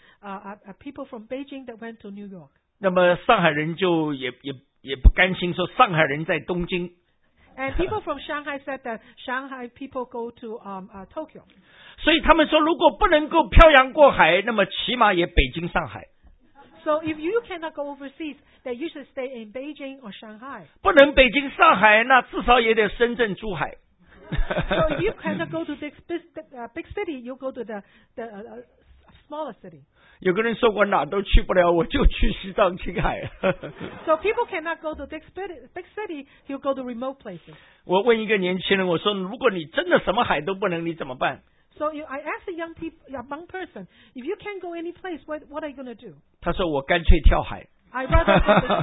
people from Beijing that went to New York. 那么上海人就也不甘心说上海人在东京。 And people from Shanghai said that Shanghai people go to Tokyo. 所以他们说，如果不能够漂洋过海，那么起码也北京、上海。 So if you cannot go overseas, then you should stay in Beijing or Shanghai. 不能北京、上海，那至少也得深圳、珠海。 So if you cannot go to this big city, you go to the smaller city. 有个人说我哪都去不了，我就去西藏、青海。 So people cannot go to big city, he'll go to remote places. 我问一个年轻人，我说如果你真的什么海都不能，你怎么办？ So I asked a young person, if you can't go any place, what are you going to do? 他说我干脆跳海。 I rather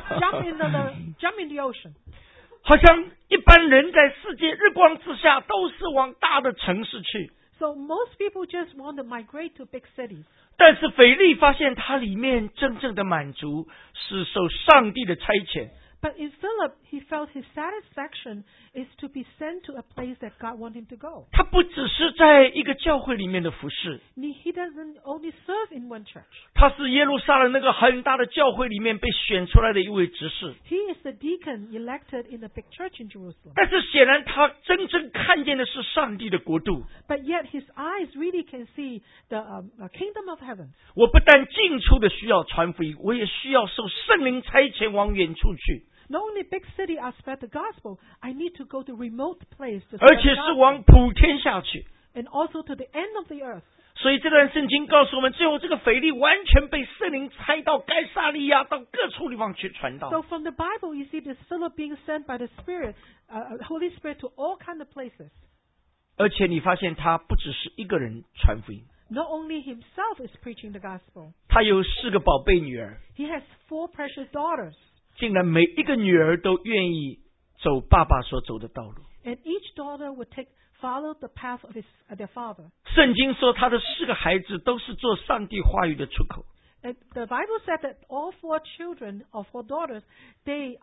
jump in the ocean. 好像一般人在世界日光之下都是往大的城市去。 So most people just want to migrate to big cities. 但是腓力发现他里面真正的满足是受上帝的差遣。 But in Philip, he felt his satisfaction is to be sent to a place that God wanted him to go. 他不只是在一个教会里面的服侍， He doesn't only serve in one church. 他是耶路撒冷那个很大的教会里面被选出来的一位执事。 He is the deacon elected in the big church in Jerusalem. 但是显然他真正看见的是上帝的国度。 But yet his eyes really can see the kingdom of heaven. 我不但近处的需要传福音，我也需要受圣灵差遣往远处去， Not only big city I spread the gospel, I need to go to remote place to 而 spread 且 the 是 gospel. 往普天下去。 And also to the end of the earth. 所以这段圣经告诉我们，最后这个腓力完全被圣灵差到该撒利亚，到各处地方去传道。 So from the Bible, you see this Philip being sent by the Spirit, Holy Spirit, to all kind of places. 而且你发现他不只是一个人传福音， Not only himself is preaching the gospel, 他有4个宝贝女儿， he has 4 precious daughters. 竟然每一个女儿都愿意走爸爸所走的道路。 And each daughter would follow the path of their father. 圣经说他的4个孩子都是做上帝话语的出口。 And the Bible said that all 4 children or 4 daughters, they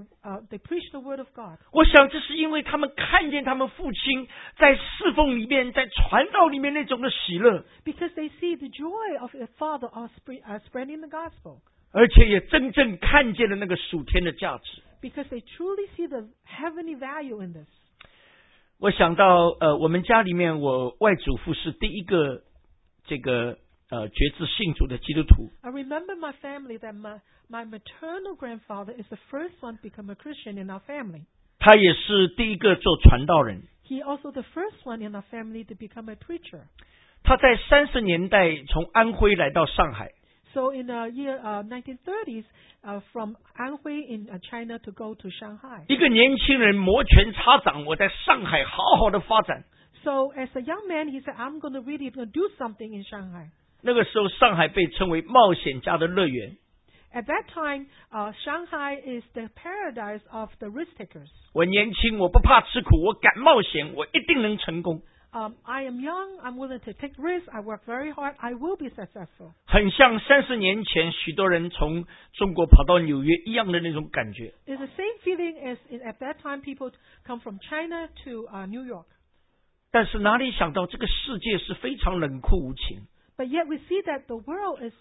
preach the word of God. 我想这是因为他们看见他们父亲在侍奉里面，在传道里面那种的喜乐， Because they see the joy of their father of spreading the gospel. 而且也真正看见了那个属天的价值。 Because they truly see the heavenly value in this. 我想到我们家里面，我外祖父是第一个决志信主的基督徒。 I remember my family that my maternal grandfather is the first one to become a Christian in our family. 他也是第一个做传道人。 He also the first one in our family to become a preacher. 他在30年代从安徽来到上海。 So in the year 1930s, from Anhui in China to go to Shanghai. 一个年轻人摩拳擦掌，我在上海好好的发展。 So as a young man, he said, "I'm going to really do something in Shanghai." 那个时候，上海被称为冒险家的乐园。 At that time, Shanghai is the paradise of the risk takers. 我年轻，我不怕吃苦，我敢冒险，我一定能成功。 I am young. I'm willing to take risks. I work very hard. I will be successful. 很像30年前许多人从中国跑到纽约一样的那种感觉。 It's the same feeling as at that time people come from China to New York. 但是哪里想到这个世界是非常冷酷无情。 But yet we see that the world is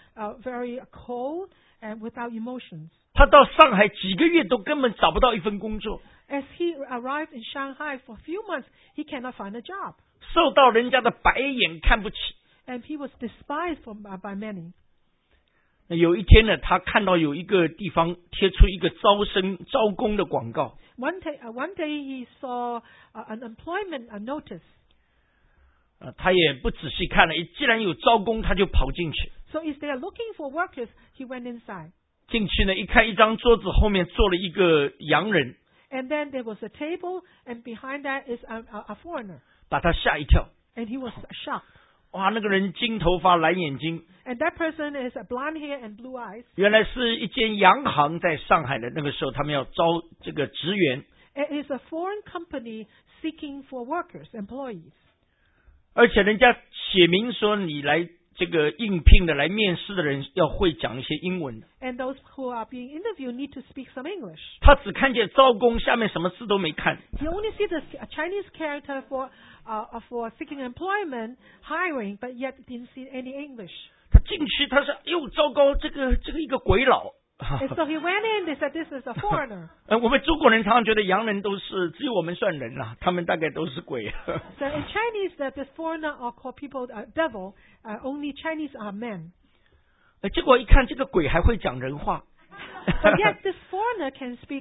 very cold and without emotions. 他到上海几个月都根本找不到一份工作， As he arrived in Shanghai for a few months, he cannot find a job. 受到人家的白眼看不起。 And he was despised by many. 那有一天呢，他看到有一个地方贴出一个招工的广告。 One day he saw an employment notice. 他也不仔细看了，既然有招工，他就跑进去。 So if they are looking for workers, he went inside. 进去呢，一看一张桌子后面坐了一个洋人， And then there was a table, and behind that is a foreigner. 把他吓一跳。 And he was shocked. 哇，那个人金头发、蓝眼睛， And that person is a blonde hair and blue eyes. 原来是一间洋行在上海的。那个时候他们要招这个职员， It is a foreign company seeking for workers, employees. 而且人家写明说你来这个应聘的、来面试的人要会讲一些英文。 And those who are being interviewed need to speak some English. 他只看见招工，下面什么字都没看。 You only see the Chinese character for seeking employment, hiring, but yet didn't see any English. 他进去，他说：“哎呦，糟糕，这个一个鬼佬。” And so he went in. They said, "This is a foreigner." 我们中国人常常觉得洋人都是只有我们算人啦，他们大概都是鬼。 So in Chinese, that this foreigner are called people devil. Only Chinese are men. 结果一看，这个鬼还会讲人话。 But yet this foreigner can speak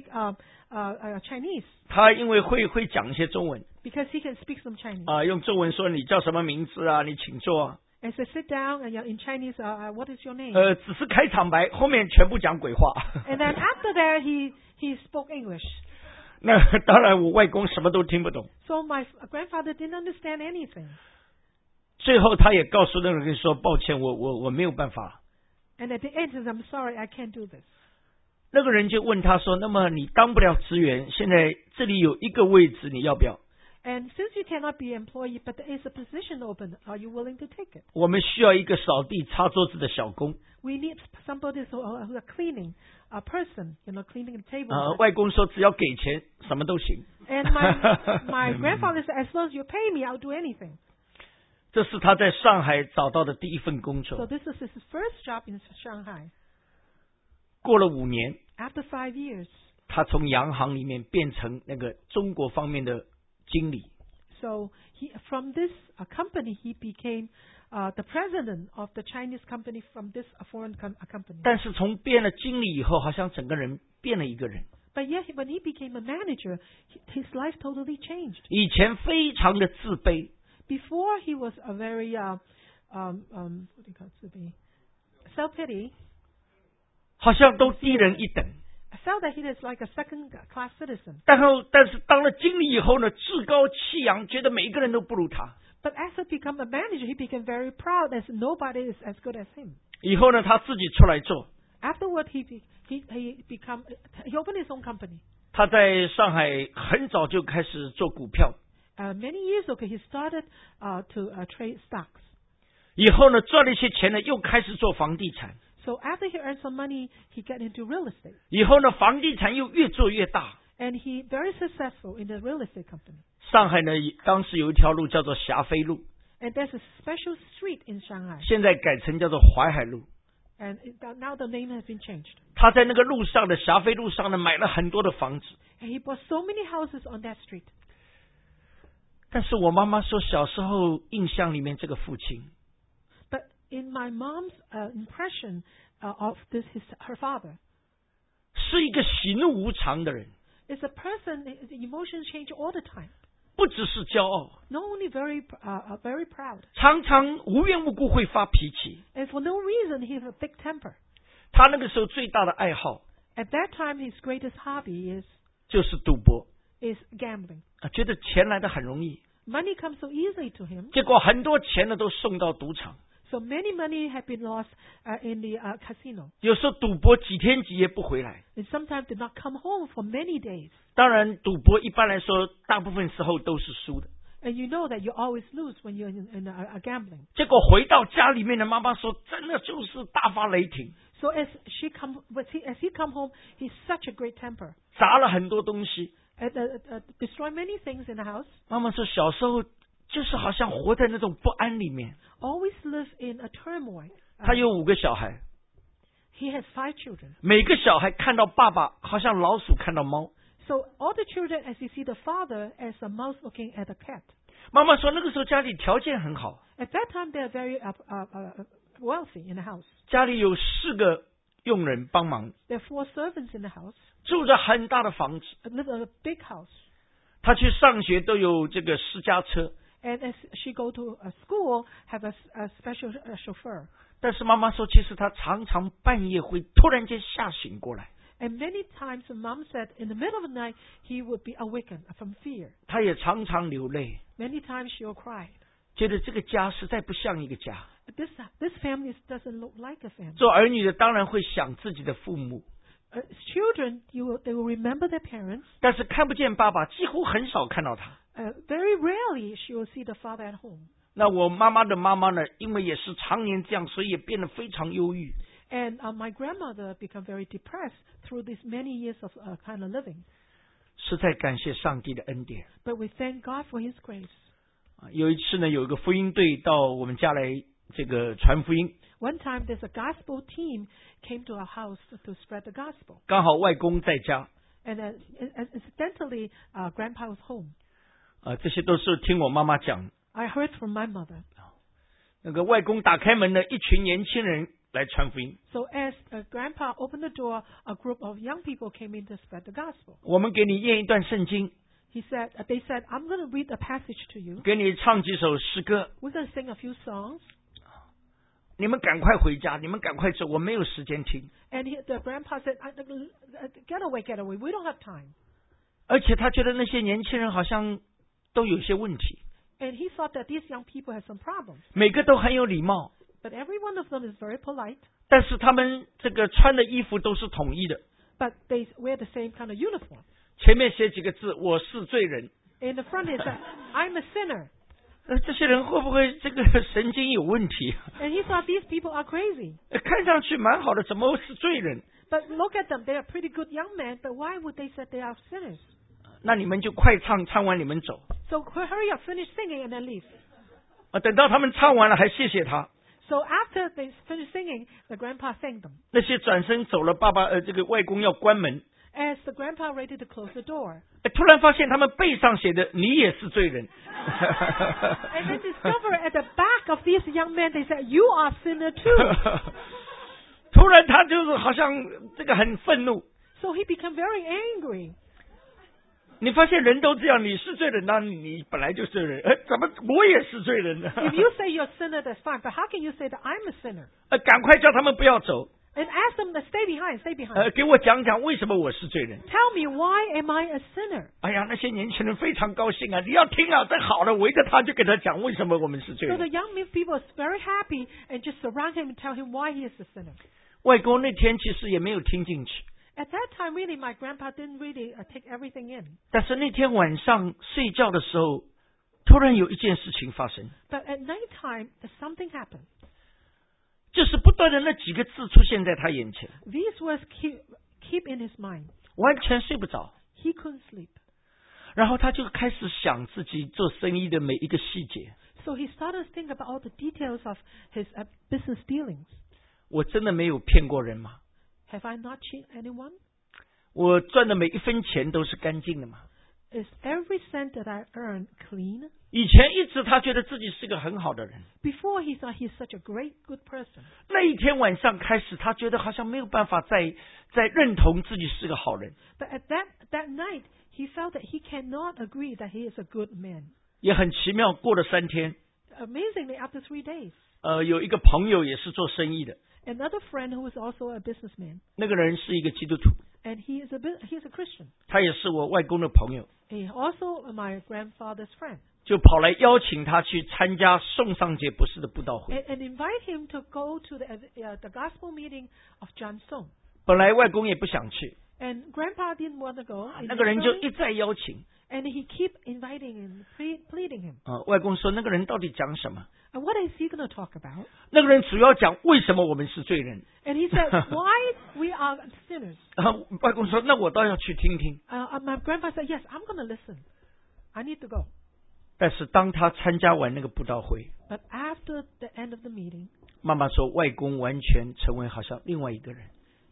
Chinese 他因为会讲一些中文 because he can speak some Chinese. 用中文说你叫什么名字啊？你請坐啊。 And so sit down, and in Chinese, what is your name? 只是开场白，后面全部讲鬼话。 And then after that, he spoke English. 那当然，我外公什么都听不懂。 So my grandfather didn't understand anything. 最后他也告诉那个人说：“抱歉，我没有办法。” And at the end, he says, "I'm sorry, I can't do this." 那个人就问他说：“那么你当不了职员，现在这里有一个位置，你要不要？” And since you cannot be an employee, but there is a position open, are you willing to take it? 我们需要一个扫地擦桌子的小工。 We need somebody who are cleaning, a person, cleaning the table. 外公说只要给钱，什么都行。 And my grandfather said, as long as you pay me, I'll do anything. 这是他在上海找到的第一份工作。 So this is his first job in Shanghai. 过了5年， After 5 years, 他从洋行里面变成那个中国方面的经理。 So from this company, he became the president of the Chinese company from this foreign company. 但是从变了经理以后，好像整个人变了一个人。 But yet, when he became a manager, his life totally changed. 以前非常的自卑。 Before, he was a very what do you call it? Self-pity. 好像都低人一等。 I felt that he was like a second-class citizen. 但是当了经理以后呢，趾高气扬，觉得每一个人都不如他。 But as he became a manager, he became very proud as nobody is as good as him. 以后呢，他自己出来做。 Afterward, he opened his own company. 他在上海很早就开始做股票。 Many years ago, he started to trade stocks. 以后呢，赚了一些钱呢，又开始做房地产。 So after he earned some money, he got into real estate. 以后呢，房地产又越做越大。 And he very successful in the real estate company. 上海呢，当时有一条路叫做霞飞路。 And there's a special street in Shanghai. 现在改成叫做淮海路。 And now the name has been changed. 他在那个路上的霞飞路上呢，买了很多的房子。 And he bought so many houses on that street. 但是我妈妈说，小时候印象里面这个父亲。 But in my mom's impression of her father, 是一个喜怒无常的人。 is a person, the emotions change all the time. 不只是骄傲， Not only very proud. 常常无缘无故会发脾气。 And for no reason, he has a big temper. 他那个时候最大的爱好 At that time, his greatest hobby 就是赌博， is gambling. 觉得钱来的很容易， Money comes so easily to him. 结果很多钱呢都送到赌场。 So many money have been lost in the casino. 有时候赌博几天几夜不回来。 And sometimes did not come home for many days. 当然，赌博一般来说，大部分时候都是输的。 And you know that you always lose when you're in gambling. 结果回到家里面的妈妈说，真的就是大发雷霆， So as he come home, he's such a great temper. 砸了很多东西。 Destroy many things in the house. 妈妈说，小时候就是好像活在那种不安里面。 Always live in a turmoil. 他有5个小孩， He has 5 children. 每个小孩看到爸爸，好像老鼠看到猫。 So all the children, as you see the father, as a mouse looking at a cat. 妈妈说，那个时候家里条件很好， At that time, they are very wealthy in the house. 家里有4个佣人帮忙， There are 4 servants in the house. 住着很大的房子。 Live in a big house. 他去上学都有这个私家车， And as she go to a school, have a special chauffeur. 但是妈妈说，其实他常常半夜会突然间吓醒过来。 And many times, the mom said, in the middle of the night, he would be awakened from fear. 他也常常流泪， Many times she'll cry. 觉得这个家实在不像一个家。 This family doesn't look like a family. 做儿女的当然会想自己的父母， Children, they will remember their parents. 但是看不见爸爸，几乎很少看到他。 Very rarely she will see the father at home. 那我妈妈的妈妈呢，因为也是常年这样，所以也变得非常忧郁。 And my grandmother became very depressed through these many years of kind of living. 实在感谢上帝的恩典。 But we thank God for His grace. 有一次呢，有一个福音队到我们家来这个传福音， One time, there's a gospel team came to our house to spread the gospel. 刚好外公在家， And incidentally, Grandpa was home. 这些都是听我妈妈讲。 I heard from my mother. 那个外公打开门呢，一群年轻人来传福音。 So as Grandpa opened the door, a group of young people came in to spread the gospel. 我们给你念一段圣经， They said, I'm going to read a passage to you. 给你唱几首诗歌， We're going to sing a few songs. 你们赶快回家，你们赶快走，我没有时间听。 And the grandpa said, get away. We don't have time. 而且他觉得那些年轻人好像都有些问题， And he thought that these young people had some problems. 每个都很有礼貌， But every one of them is very polite. 但是他们这个穿的衣服都是统一的， But they wear the same kind of uniform. 前面写几个字：我是罪人。 In the front he said, I'm a sinner. 这些人会不会这个神经有问题？ And he thought these people are crazy. 看上去蛮好的，怎么是罪人？ But look at them. They are pretty good young men. But why would they say they are sinners? 那你们就快唱，唱完你们走。 So hurry up, finish singing, and then leave. 等到他们唱完了，还谢谢他。 So after they finished singing, the grandpa thanked them. 那些转身走了，这个外公要关门。 As the grandpa ready to close the door. 突然发现他们背上写的你也是罪人。 And then discover at the back of these young men, they said, you are sinner too. 突然他就是好像这个很愤怒。 So he became very angry. 你发现人都这样，你是罪人，那你本来就是罪人，怎么我也是罪人呢？ If you say you're a sinner, that's fine. But how can you say that I'm a sinner? 赶快叫他们不要走。 And ask them to stay behind, stay behind. 给我讲讲为什么我是罪人。 Tell me, why am I a sinner? 哎呀，那些年轻人非常高兴啊！你要听啊，这好了，围着他就给他讲为什么我们是罪 So the 人。 young people is very happy and just surround him and tell him why he is a sinner. 外公那天其实也没有听进去， At that time, really, my grandpa didn't really take everything in. 但是那天晚上睡觉的时候，突然有一件事情发生， But at night time, something happened. 就是不断的那几个字出现在他眼前， These words keep in his mind. 完全睡不着。 He couldn't sleep. 然后他就开始想自己做生意的每一个细节。 So he started to think about all the details of his business dealings. 我真的没有骗过人吗？ Have I not cheated anyone? 我赚的每一分钱都是干净的吗？ Is every cent that I earn clean? 以前一直他觉得自己是个很好的人， Before he thought he's such a good person. 那一天晚上开始，他觉得好像没有办法再认同自己是个好人。 But at that night, he felt that he cannot agree that he is a good man. 也很奇妙，过了3天， Amazingly, after 3 days, 有一个朋友也是做生意的， another friend who is also a businessman, 那个人是一个基督徒， and he is a Christian. 他也是我外公的朋友， He also my grandfather's friend. 就跑来邀请他去参加宋尚节博士的布道会。 And invite him to go to the gospel meeting of John Song. 本来外公也不想去， And Grandpa didn't want to go. 那个人就 initially, 一再邀请。 and he keep inviting him, pleading him. 外公说那个人到底讲什么？ And what is he going to talk about? 那个人主要讲为什么我们是罪人。 And he said, why we are sinners. 外公说那我倒要去听听。 My grandpa said, yes, I'm going to listen. I need to go. 但是当他参加完那个布道会， But after the end of the meeting, 妈妈说外公完全成为好像另外一个人。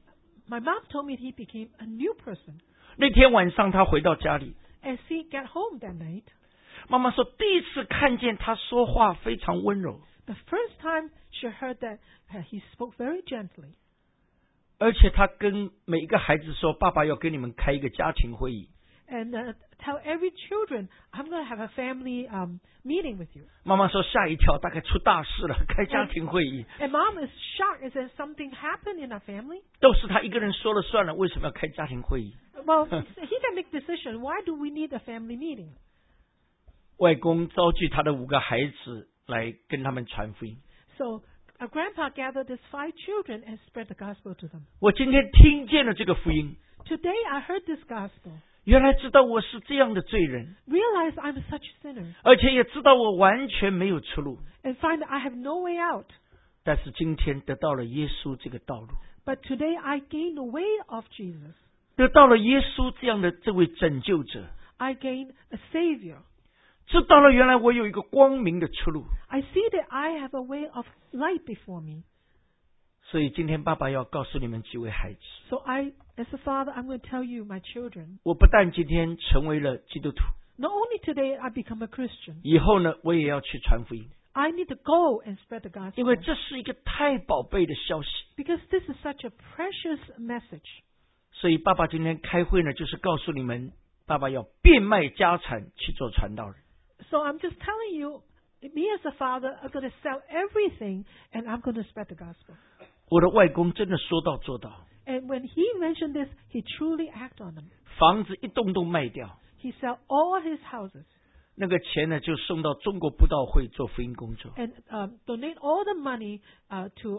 my mom told me he became a new person. 那天晚上他回到家里， As he got home that night, 妈妈说第一次看见他说话非常温柔， the first time she heard that he spoke very gently. 而且他跟每一个孩子说爸爸要跟你们开一个家庭会议。 And tell every children, I'm going to have a family meeting with you. 妈妈说吓一跳，大概出大事了，开家庭会议。 And mom is shocked. Is there something happened in our family? 都是他一个人说了算了，为什么要开家庭会议？ Well, he can make decision. Why do we need a family meeting? 外公召集他的5个孩子来跟他们传福音。 So a grandpa gathered his 5 children and spread the gospel to them. 我今天听见了这个福音， Today I heard this gospel. 原来知道我是这样的罪人， Realize I'm such a sinner. 而且也知道我完全没有出路。 And find that I have no way out. 但是今天得到了耶稣这个道路， But today I gain the way of Jesus. 得到了耶稣这样的这位拯救者， I gain a savior. 知道了原来我有一个光明的出路。 I see that I have a way of light before me. 所以今天爸爸要告诉你们几位孩子， So as a father, I'm going to tell you, my children, 我不但今天成为了基督徒， not only today I become a Christian, 以后呢我也要去传福音， I need to go and spread the 因为 gospel. 这是一个太宝贝的消息。 Because this is such a precious message. 所以爸爸今天开会呢，就是告诉你们，爸爸要变卖家产去做传道人。 So I'm just telling you, me as a father, I'm going to sell everything and I'm going to spread the gospel. 我的外公真的说到做到， And when he mentioned this, he truly acted on them. 房子一栋栋卖掉， He sold all his houses 那个钱呢就送到中国布道会做福音工作。 and donate all the money to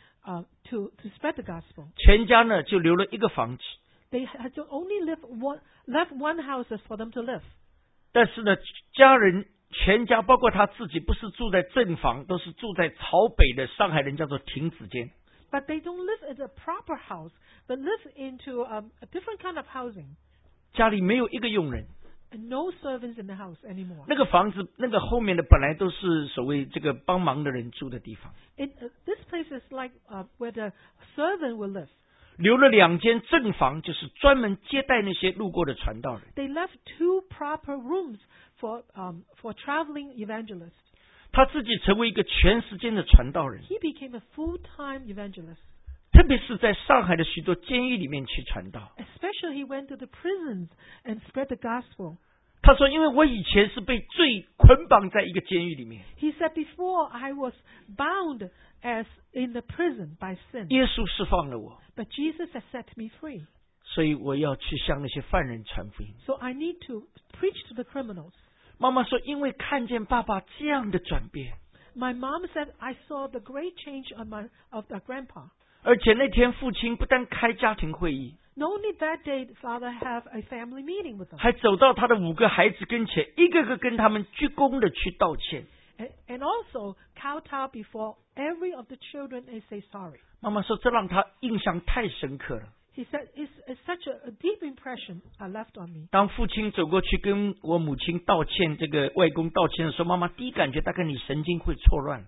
spread the gospel. 全家呢就留了一个房子， They had to only left one house for them to live. 但是呢，家人全家包括他自己，不是住在正房，都是住在朝北的上海人叫做亭子间。 But they don't live in a proper house, but live into a different kind of housing. 家里没有一个佣人。 And no servants in the house anymore. 那个房子，那个后面的本来都是所谓这个帮忙的人住的地方。 This place is like where the servant will live. 留了2间正房，就是专门接待那些路过的传道人。 They left 2 proper rooms for traveling evangelists. 他自己成为一个全时间的传道人。 He became a full-time evangelist. 特别是在上海的许多监狱里面去传道。 Especially he went to the prisons and spread the gospel. 他说：“因为我以前是被罪捆绑在一个监狱里面。” He said, "Before I was bound as in the prison by sin. 耶稣释放了我。 But Jesus has set me free. 所以我要去向那些犯人传福音。 So I need to preach to the criminals." 妈妈说：“因为看见爸爸这样的转变。” My mom said, "I saw the great change of the grandpa." 而且那天父亲不但开家庭会议， Not only that day, father have a family meeting with them. 还走到他的5个孩子跟前，一个个跟他们鞠躬的去道歉。 And also kowtow before every of the children and say sorry. 妈妈说：“这让他印象太深刻了。” He said, "It's such a deep impression left on me." 当父亲走过去跟我母亲道歉，这个外公道歉的时候，妈妈第一感觉大概你神经会错乱，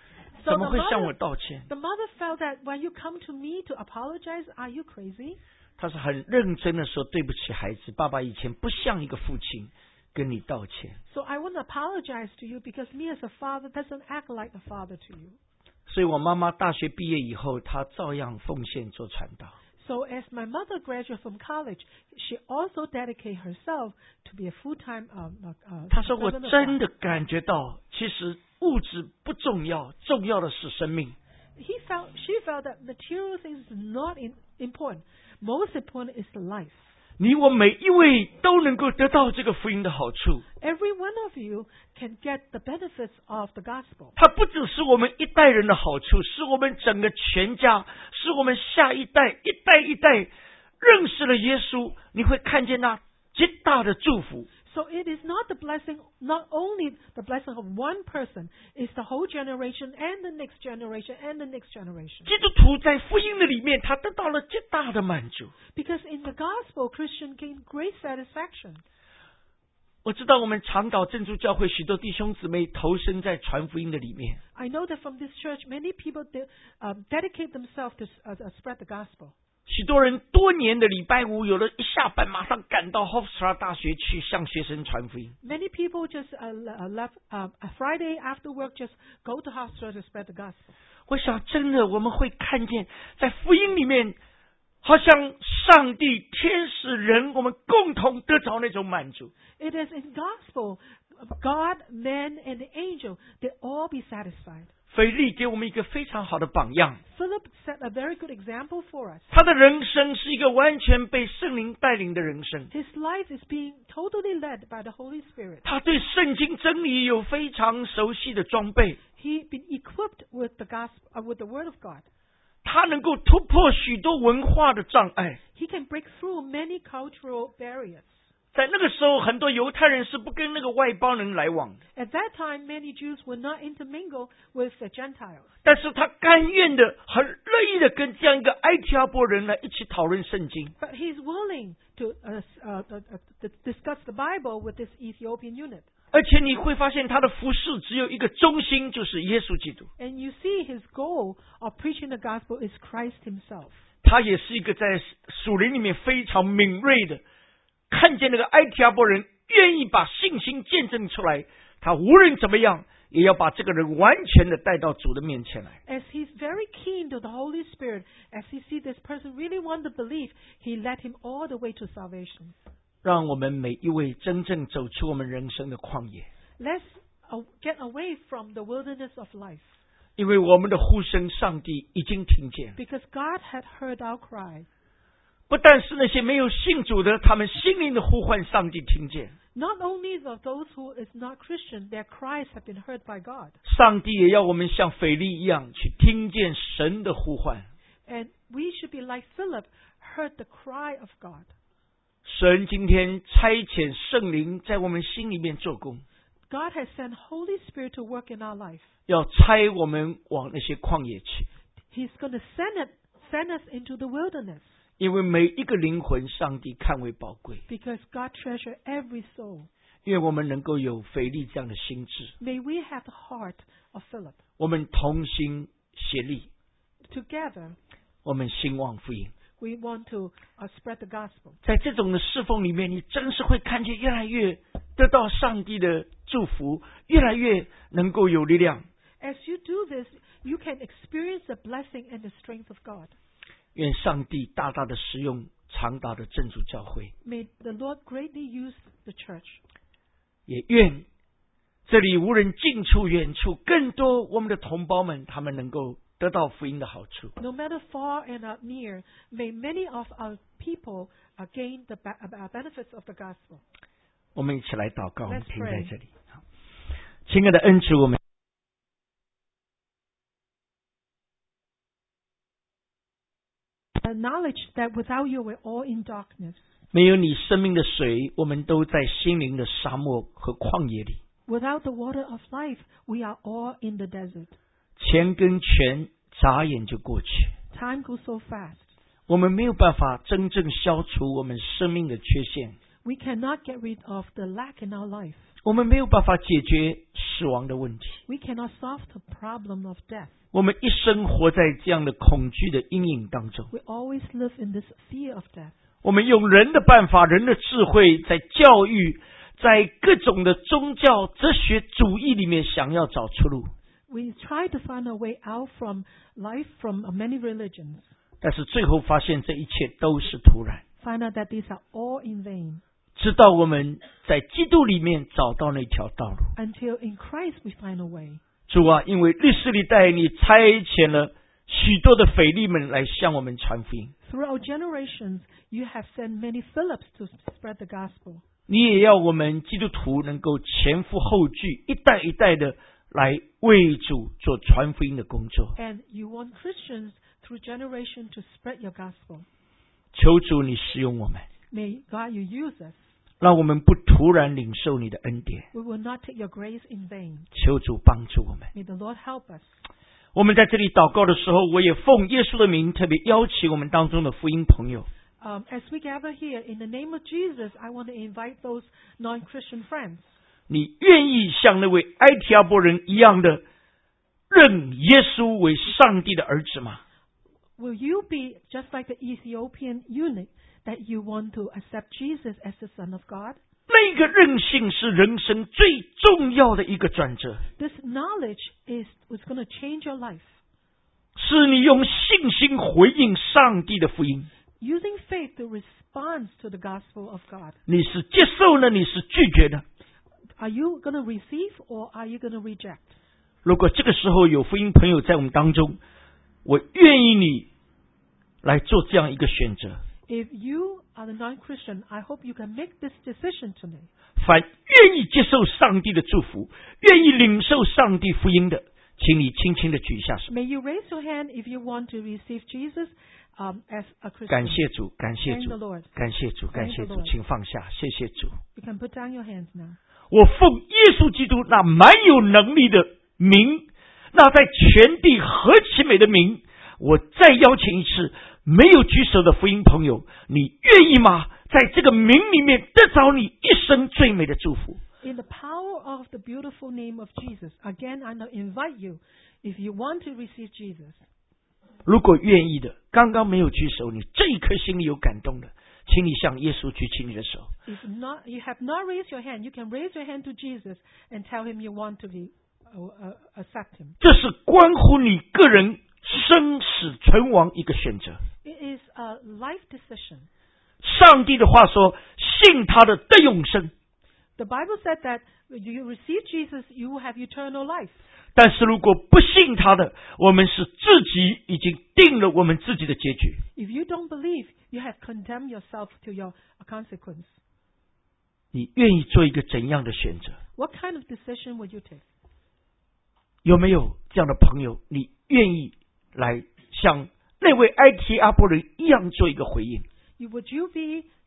So 怎么会向我道歉？ The mother felt that when you come to me to apologize, are you crazy? 他是很认真的说：“对不起，孩子，爸爸以前不像一个父亲，跟你道歉。” So I want to apologize to you because me as a father doesn't act like a father to you. 所以我妈妈大学毕业以后，她照样奉献做传道。 So as my mother graduated from college, she also dedicated herself to be a full-time 她说：“我 servant of 真 God. 的感觉到，其实物质不重要，重要的是生命。” She felt that material things is not important. Most important is the life. 你我每一位都能够得到这个福音的好处。 Every one of you can get the benefits of the gospel. 它不只是我们一代人的好处，是我们整个全家，是我们下一代一代一代认识了耶稣，你会看见那极大的祝福。 So it is not the blessing, not only the blessing of one person, it's the whole generation and the next generation and the next generation. 基督徒在福音的里面，他得到了极大的满足。 Because in the gospel, Christian gain great satisfaction. 我知道我们长岛珍珠教会许多弟兄姊妹投身在传福音的里面。 I know that from this church, many people dedicate themselves to spread the gospel. 许多人多年的礼拜五，有了一下班马上赶到 Hofstra 大学去向学生传福音。 Many people just left Friday after work, just go to Hofstra to spread the gospel. 我想真的我们会看见在福音里面，好像上帝、天使、人，我们共同得着那种满足。 It is in gospel, God, man, and the angel, they all be satisfied. 腓利给我们一个非常好的榜样， Philip set a very good example for us. 他的人生是一个完全被圣灵带领的人生。 His life is being totally led by the Holy Spirit. 他对圣经真理有非常熟悉的装备， He been equipped with the gospel, with the Word of God. 他能够突破许多文化的障碍。 He can break through many cultural barriers. 在那个时候，很多犹太人是不跟那个外邦人来往的， At that time, many Jews would not intermingle with the Gentiles. 但是他甘愿的、很乐意的跟这样一个埃提阿伯人来一起讨论圣经。 But he's willing to discuss the Bible with this Ethiopian eunuch. 而且你会发现，他的服事只有一个中心，就是耶稣基督。 And you see his goal of preaching the gospel is Christ himself. 他也是一个在属灵里面非常敏锐的，看见那个埃提阿伯人愿意把信心见证出来，他无论怎么样，也要把这个人完全的带到主的面前来。 As he's very keen to the Holy Spirit, as he see this person really want to believe, he led him all the way to salvation. 让我们每一位真正走出我们人生的旷野， Let's get away from the wilderness of life. 因为我们的呼声，上帝已经听见。 Because God had heard our cry. 不但是那些没有信主的，他们心灵的呼唤，上帝听见。 Not only of those who is not Christian, their cries have been heard by God. 上帝也要我们像腓利一样，去听见神的呼唤。 And we should be like Philip, heard the cry of God. 神今天差遣圣灵在我们心里面做工， God has sent Holy Spirit to work in our life. 要差我们往那些旷野去。 He's going to send us into the wilderness. 因为每一个灵魂，上帝看为宝贵。 Because God treasures every soul. 愿我们能够有腓力这样的心智， May we have the heart of Philip. 我们同心协力， Together, 我们兴旺福音。 we want to spread the gospel. 在这种的侍奉里面，你真是会看见越来越得到上帝的祝福，越来越能够有力量。 As you do this, you can experience the blessing and the strength of God. 愿上帝大大的使用长达的真主教会， May the Lord greatly use the church. 也愿这里无论近处远处，更多我们的同胞们，他们能够得到福音的好处。 No matter far and near, may many of our people gain the benefits of the gospel. 我们一起来祷告，我们 Let's 停在 pray. 这里。好，亲爱的恩主，我们 Acknowledge that without you, we're all in darkness. 没有你生命的水，我们都在心灵的沙漠和旷野里。 Without the water of life, we are all in the desert. 钱跟权眨眼就过去， Time goes so fast. 我们没有办法真正消除我们生命的缺陷， We cannot get rid of the lack in our life. 我们没有办法解决死亡的问题。 We cannot solve the problem of death. 我们一生活在这样的恐惧的阴影当中， We always live in this fear of death. 我们用人的办法、人的智慧，在教育、在各种的宗教、哲学主义里面，想要找出路。 We try to find a way out from life from many religions. 但是最后发现，这一切都是徒然。 Find out that these are all in vain. 直到我们在基督里面找到那条道路。 Until in Christ we find a way. 主啊，因为历史历代你差遣了许多的腓利们来向我们传福音， Throughout generations, you have sent many Philips to spread the gospel. 你也要我们基督徒能够前赴后继，一代一代的来为主做传福音的工作。 And you want Christians through generation to spread your gospel. 求主你使用我们， May God you use us. 让我们不突然领受你的恩典。 We will not take your grace in vain. 求主帮助我们。 May the Lord help us. 我们在这里祷告的时候，我也奉耶稣的名，特别邀请我们当中的福音朋友， As we gather here, in the name of Jesus, I want to invite those non-Christian friends. 你愿意像那位埃提阿波人一样的认耶稣为上帝的儿子吗？ Will you be just like the Ethiopian eunuch, that you want to accept Jesus as the Son of God? 那个韧性是人生最重要的一个转折， This knowledge was going to change your life. 是你用信心回应上帝的福音。 Using faith to respond to the gospel of God. 你是接受呢，你是拒绝的？ Are you going to receive or are you going to reject? 如果这个时候有福音朋友在我们当中，我愿意你来做这样一个选择。 If you are the non-Christian, I hope you can make this decision today. 凡愿意接受上帝的祝福，愿意领受上帝福音的，请你轻轻的举一下手。 May you raise your hand if you want to receive Jesus as a Christian. 感谢主，感谢 Thank 主 the Lord. 感谢主，感谢 Thank the 主， Lord. 请放下，谢谢主。 You can put down your hands now. 我奉耶稣基督那蛮有能力的名，那在全地何其美的名，我再邀请一次没有举手的福音朋友，你愿意吗？在这个名里面得着你一生最美的祝福。 In the power of the beautiful name of Jesus, again, I invite you, if you want to receive Jesus. 如果愿意的，刚刚没有举手，你这一颗心里有感动的，请你向耶稣举起你的手。 If not, you have not raised your hand, you can raise your hand to Jesus and tell him you want to accept him. 这是关乎你个人生死存亡一个选择。 It is a life decision. 上帝的话说，信他的得永生。 The Bible said that you receive Jesus, you will have eternal life. 但是如果不信他的，我们是自己已经定了我们自己的结局。 If you don't believe, you have condemned yourself to your consequence. 你愿意做一个怎样的选择？ What kind of decision would you take? 有没有这样的朋友？你愿意来像那位埃提阿波人一样做一个回应？ Would you be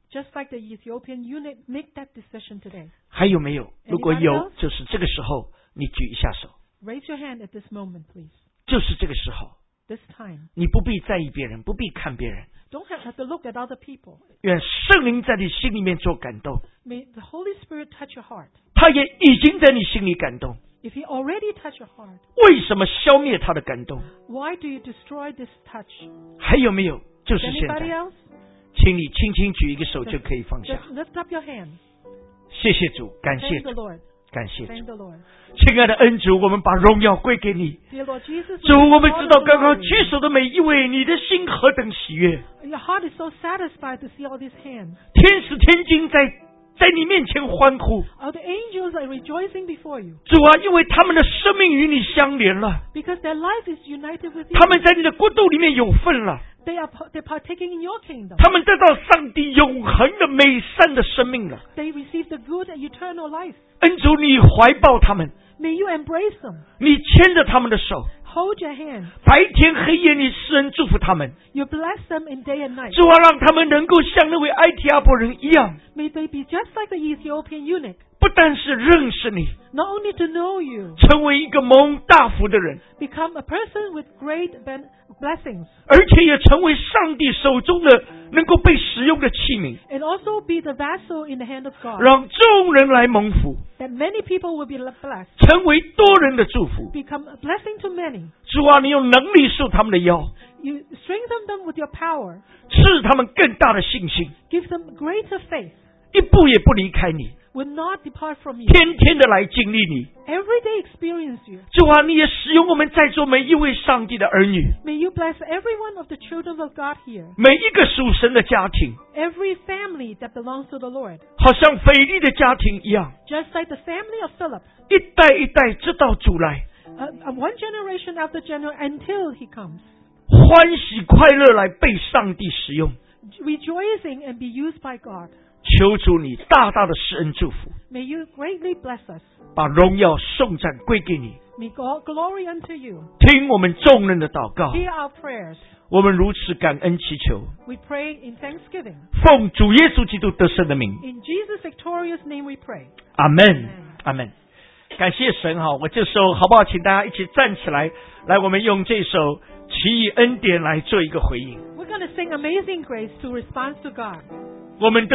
Just like the Ethiopian eunuch, make that decision today. 还有没有？如果 Anybody 有， else? 就是这个时候你举一下手， Raise your hand at this moment, please. 就是这个时候， This time. 你不必在意别人，不必看别人， Don't have to look at other people. 愿圣灵在你心里面做感动， May the Holy Spirit touch your heart. 他也已经在你心里感动。 If He already touched your heart, 为什么消灭他的感动？ why do you destroy this touch? 还有没有？就是现 Anybody 在， else? 请你轻轻举一个手就可以放下。 Just lift up your hand. 谢谢主，感谢 Thank the 主， Lord. 感谢 Thank 主， the Lord. 亲爱的恩主，我们把荣耀归给你。 Dear Lord Jesus, 主，我们知道刚刚 glory. 举手的每一位，你的心何等喜悦！ Your heart is so satisfied to see all these hands. 天使天君在你面前欢呼。 All the angels are rejoicing before you 主啊，因为他们的生命与你相连了， because their life is united with you. 他们在你的国度里面有份了， They're partaking in your kingdom. 他们得到上帝永恒的美善的生命了。 They receive the good and eternal life. 恩主，你怀抱他们， May you embrace them. 你牵着他们的手， Hold your hand. 白天黑夜你施恩祝福他们。 You bless them in day and night. 主啊，让他们能够像那位埃提阿伯人一样， May they be just like the Ethiopian eunuch. 不但是认识你， Not only to know you, 成为一个蒙大福的人， become a person with great blessings, 而且也成为上帝手中的能够被使用的器皿， and also be the vessel in the hand of God. 让众人来蒙福， That many people will be blessed. 成为多人的祝福。 Become a blessing to many. 主啊，你用能力束他们的腰， You strengthen them with your power. 赐他们更大的信心， Give them greater faith. 一步也不离开你， Will not depart from you. 天天的来经历你。 Every day experience you. 主啊，你也使用我们在座每一位上帝的儿女， May you bless every one of the children of God here. 每一个属神的家庭， Every family that belongs to the Lord. 好像腓利的家庭一样， Just like the family of Philip. 一代一代直到主来， One generation after generation until he comes. 欢喜快乐来被上帝使用。 Rejoicing and be used by God. 求主你大大的施恩祝福， May you greatly bless us. 把荣耀颂赞归给你。 May God glory unto you. 听我们众人的祷告， Hear our prayers. 我们如此感恩祈求， We pray in thanksgiving. 奉主耶稣基督得胜的名， In Jesus' victorious name we pray. 阿门，阿门。感谢神哈！我这时候好不好？请大家一起站起来，来，我们用这首奇异恩典来做一个回应。 We're going to sing Amazing Grace to respond to God. 我们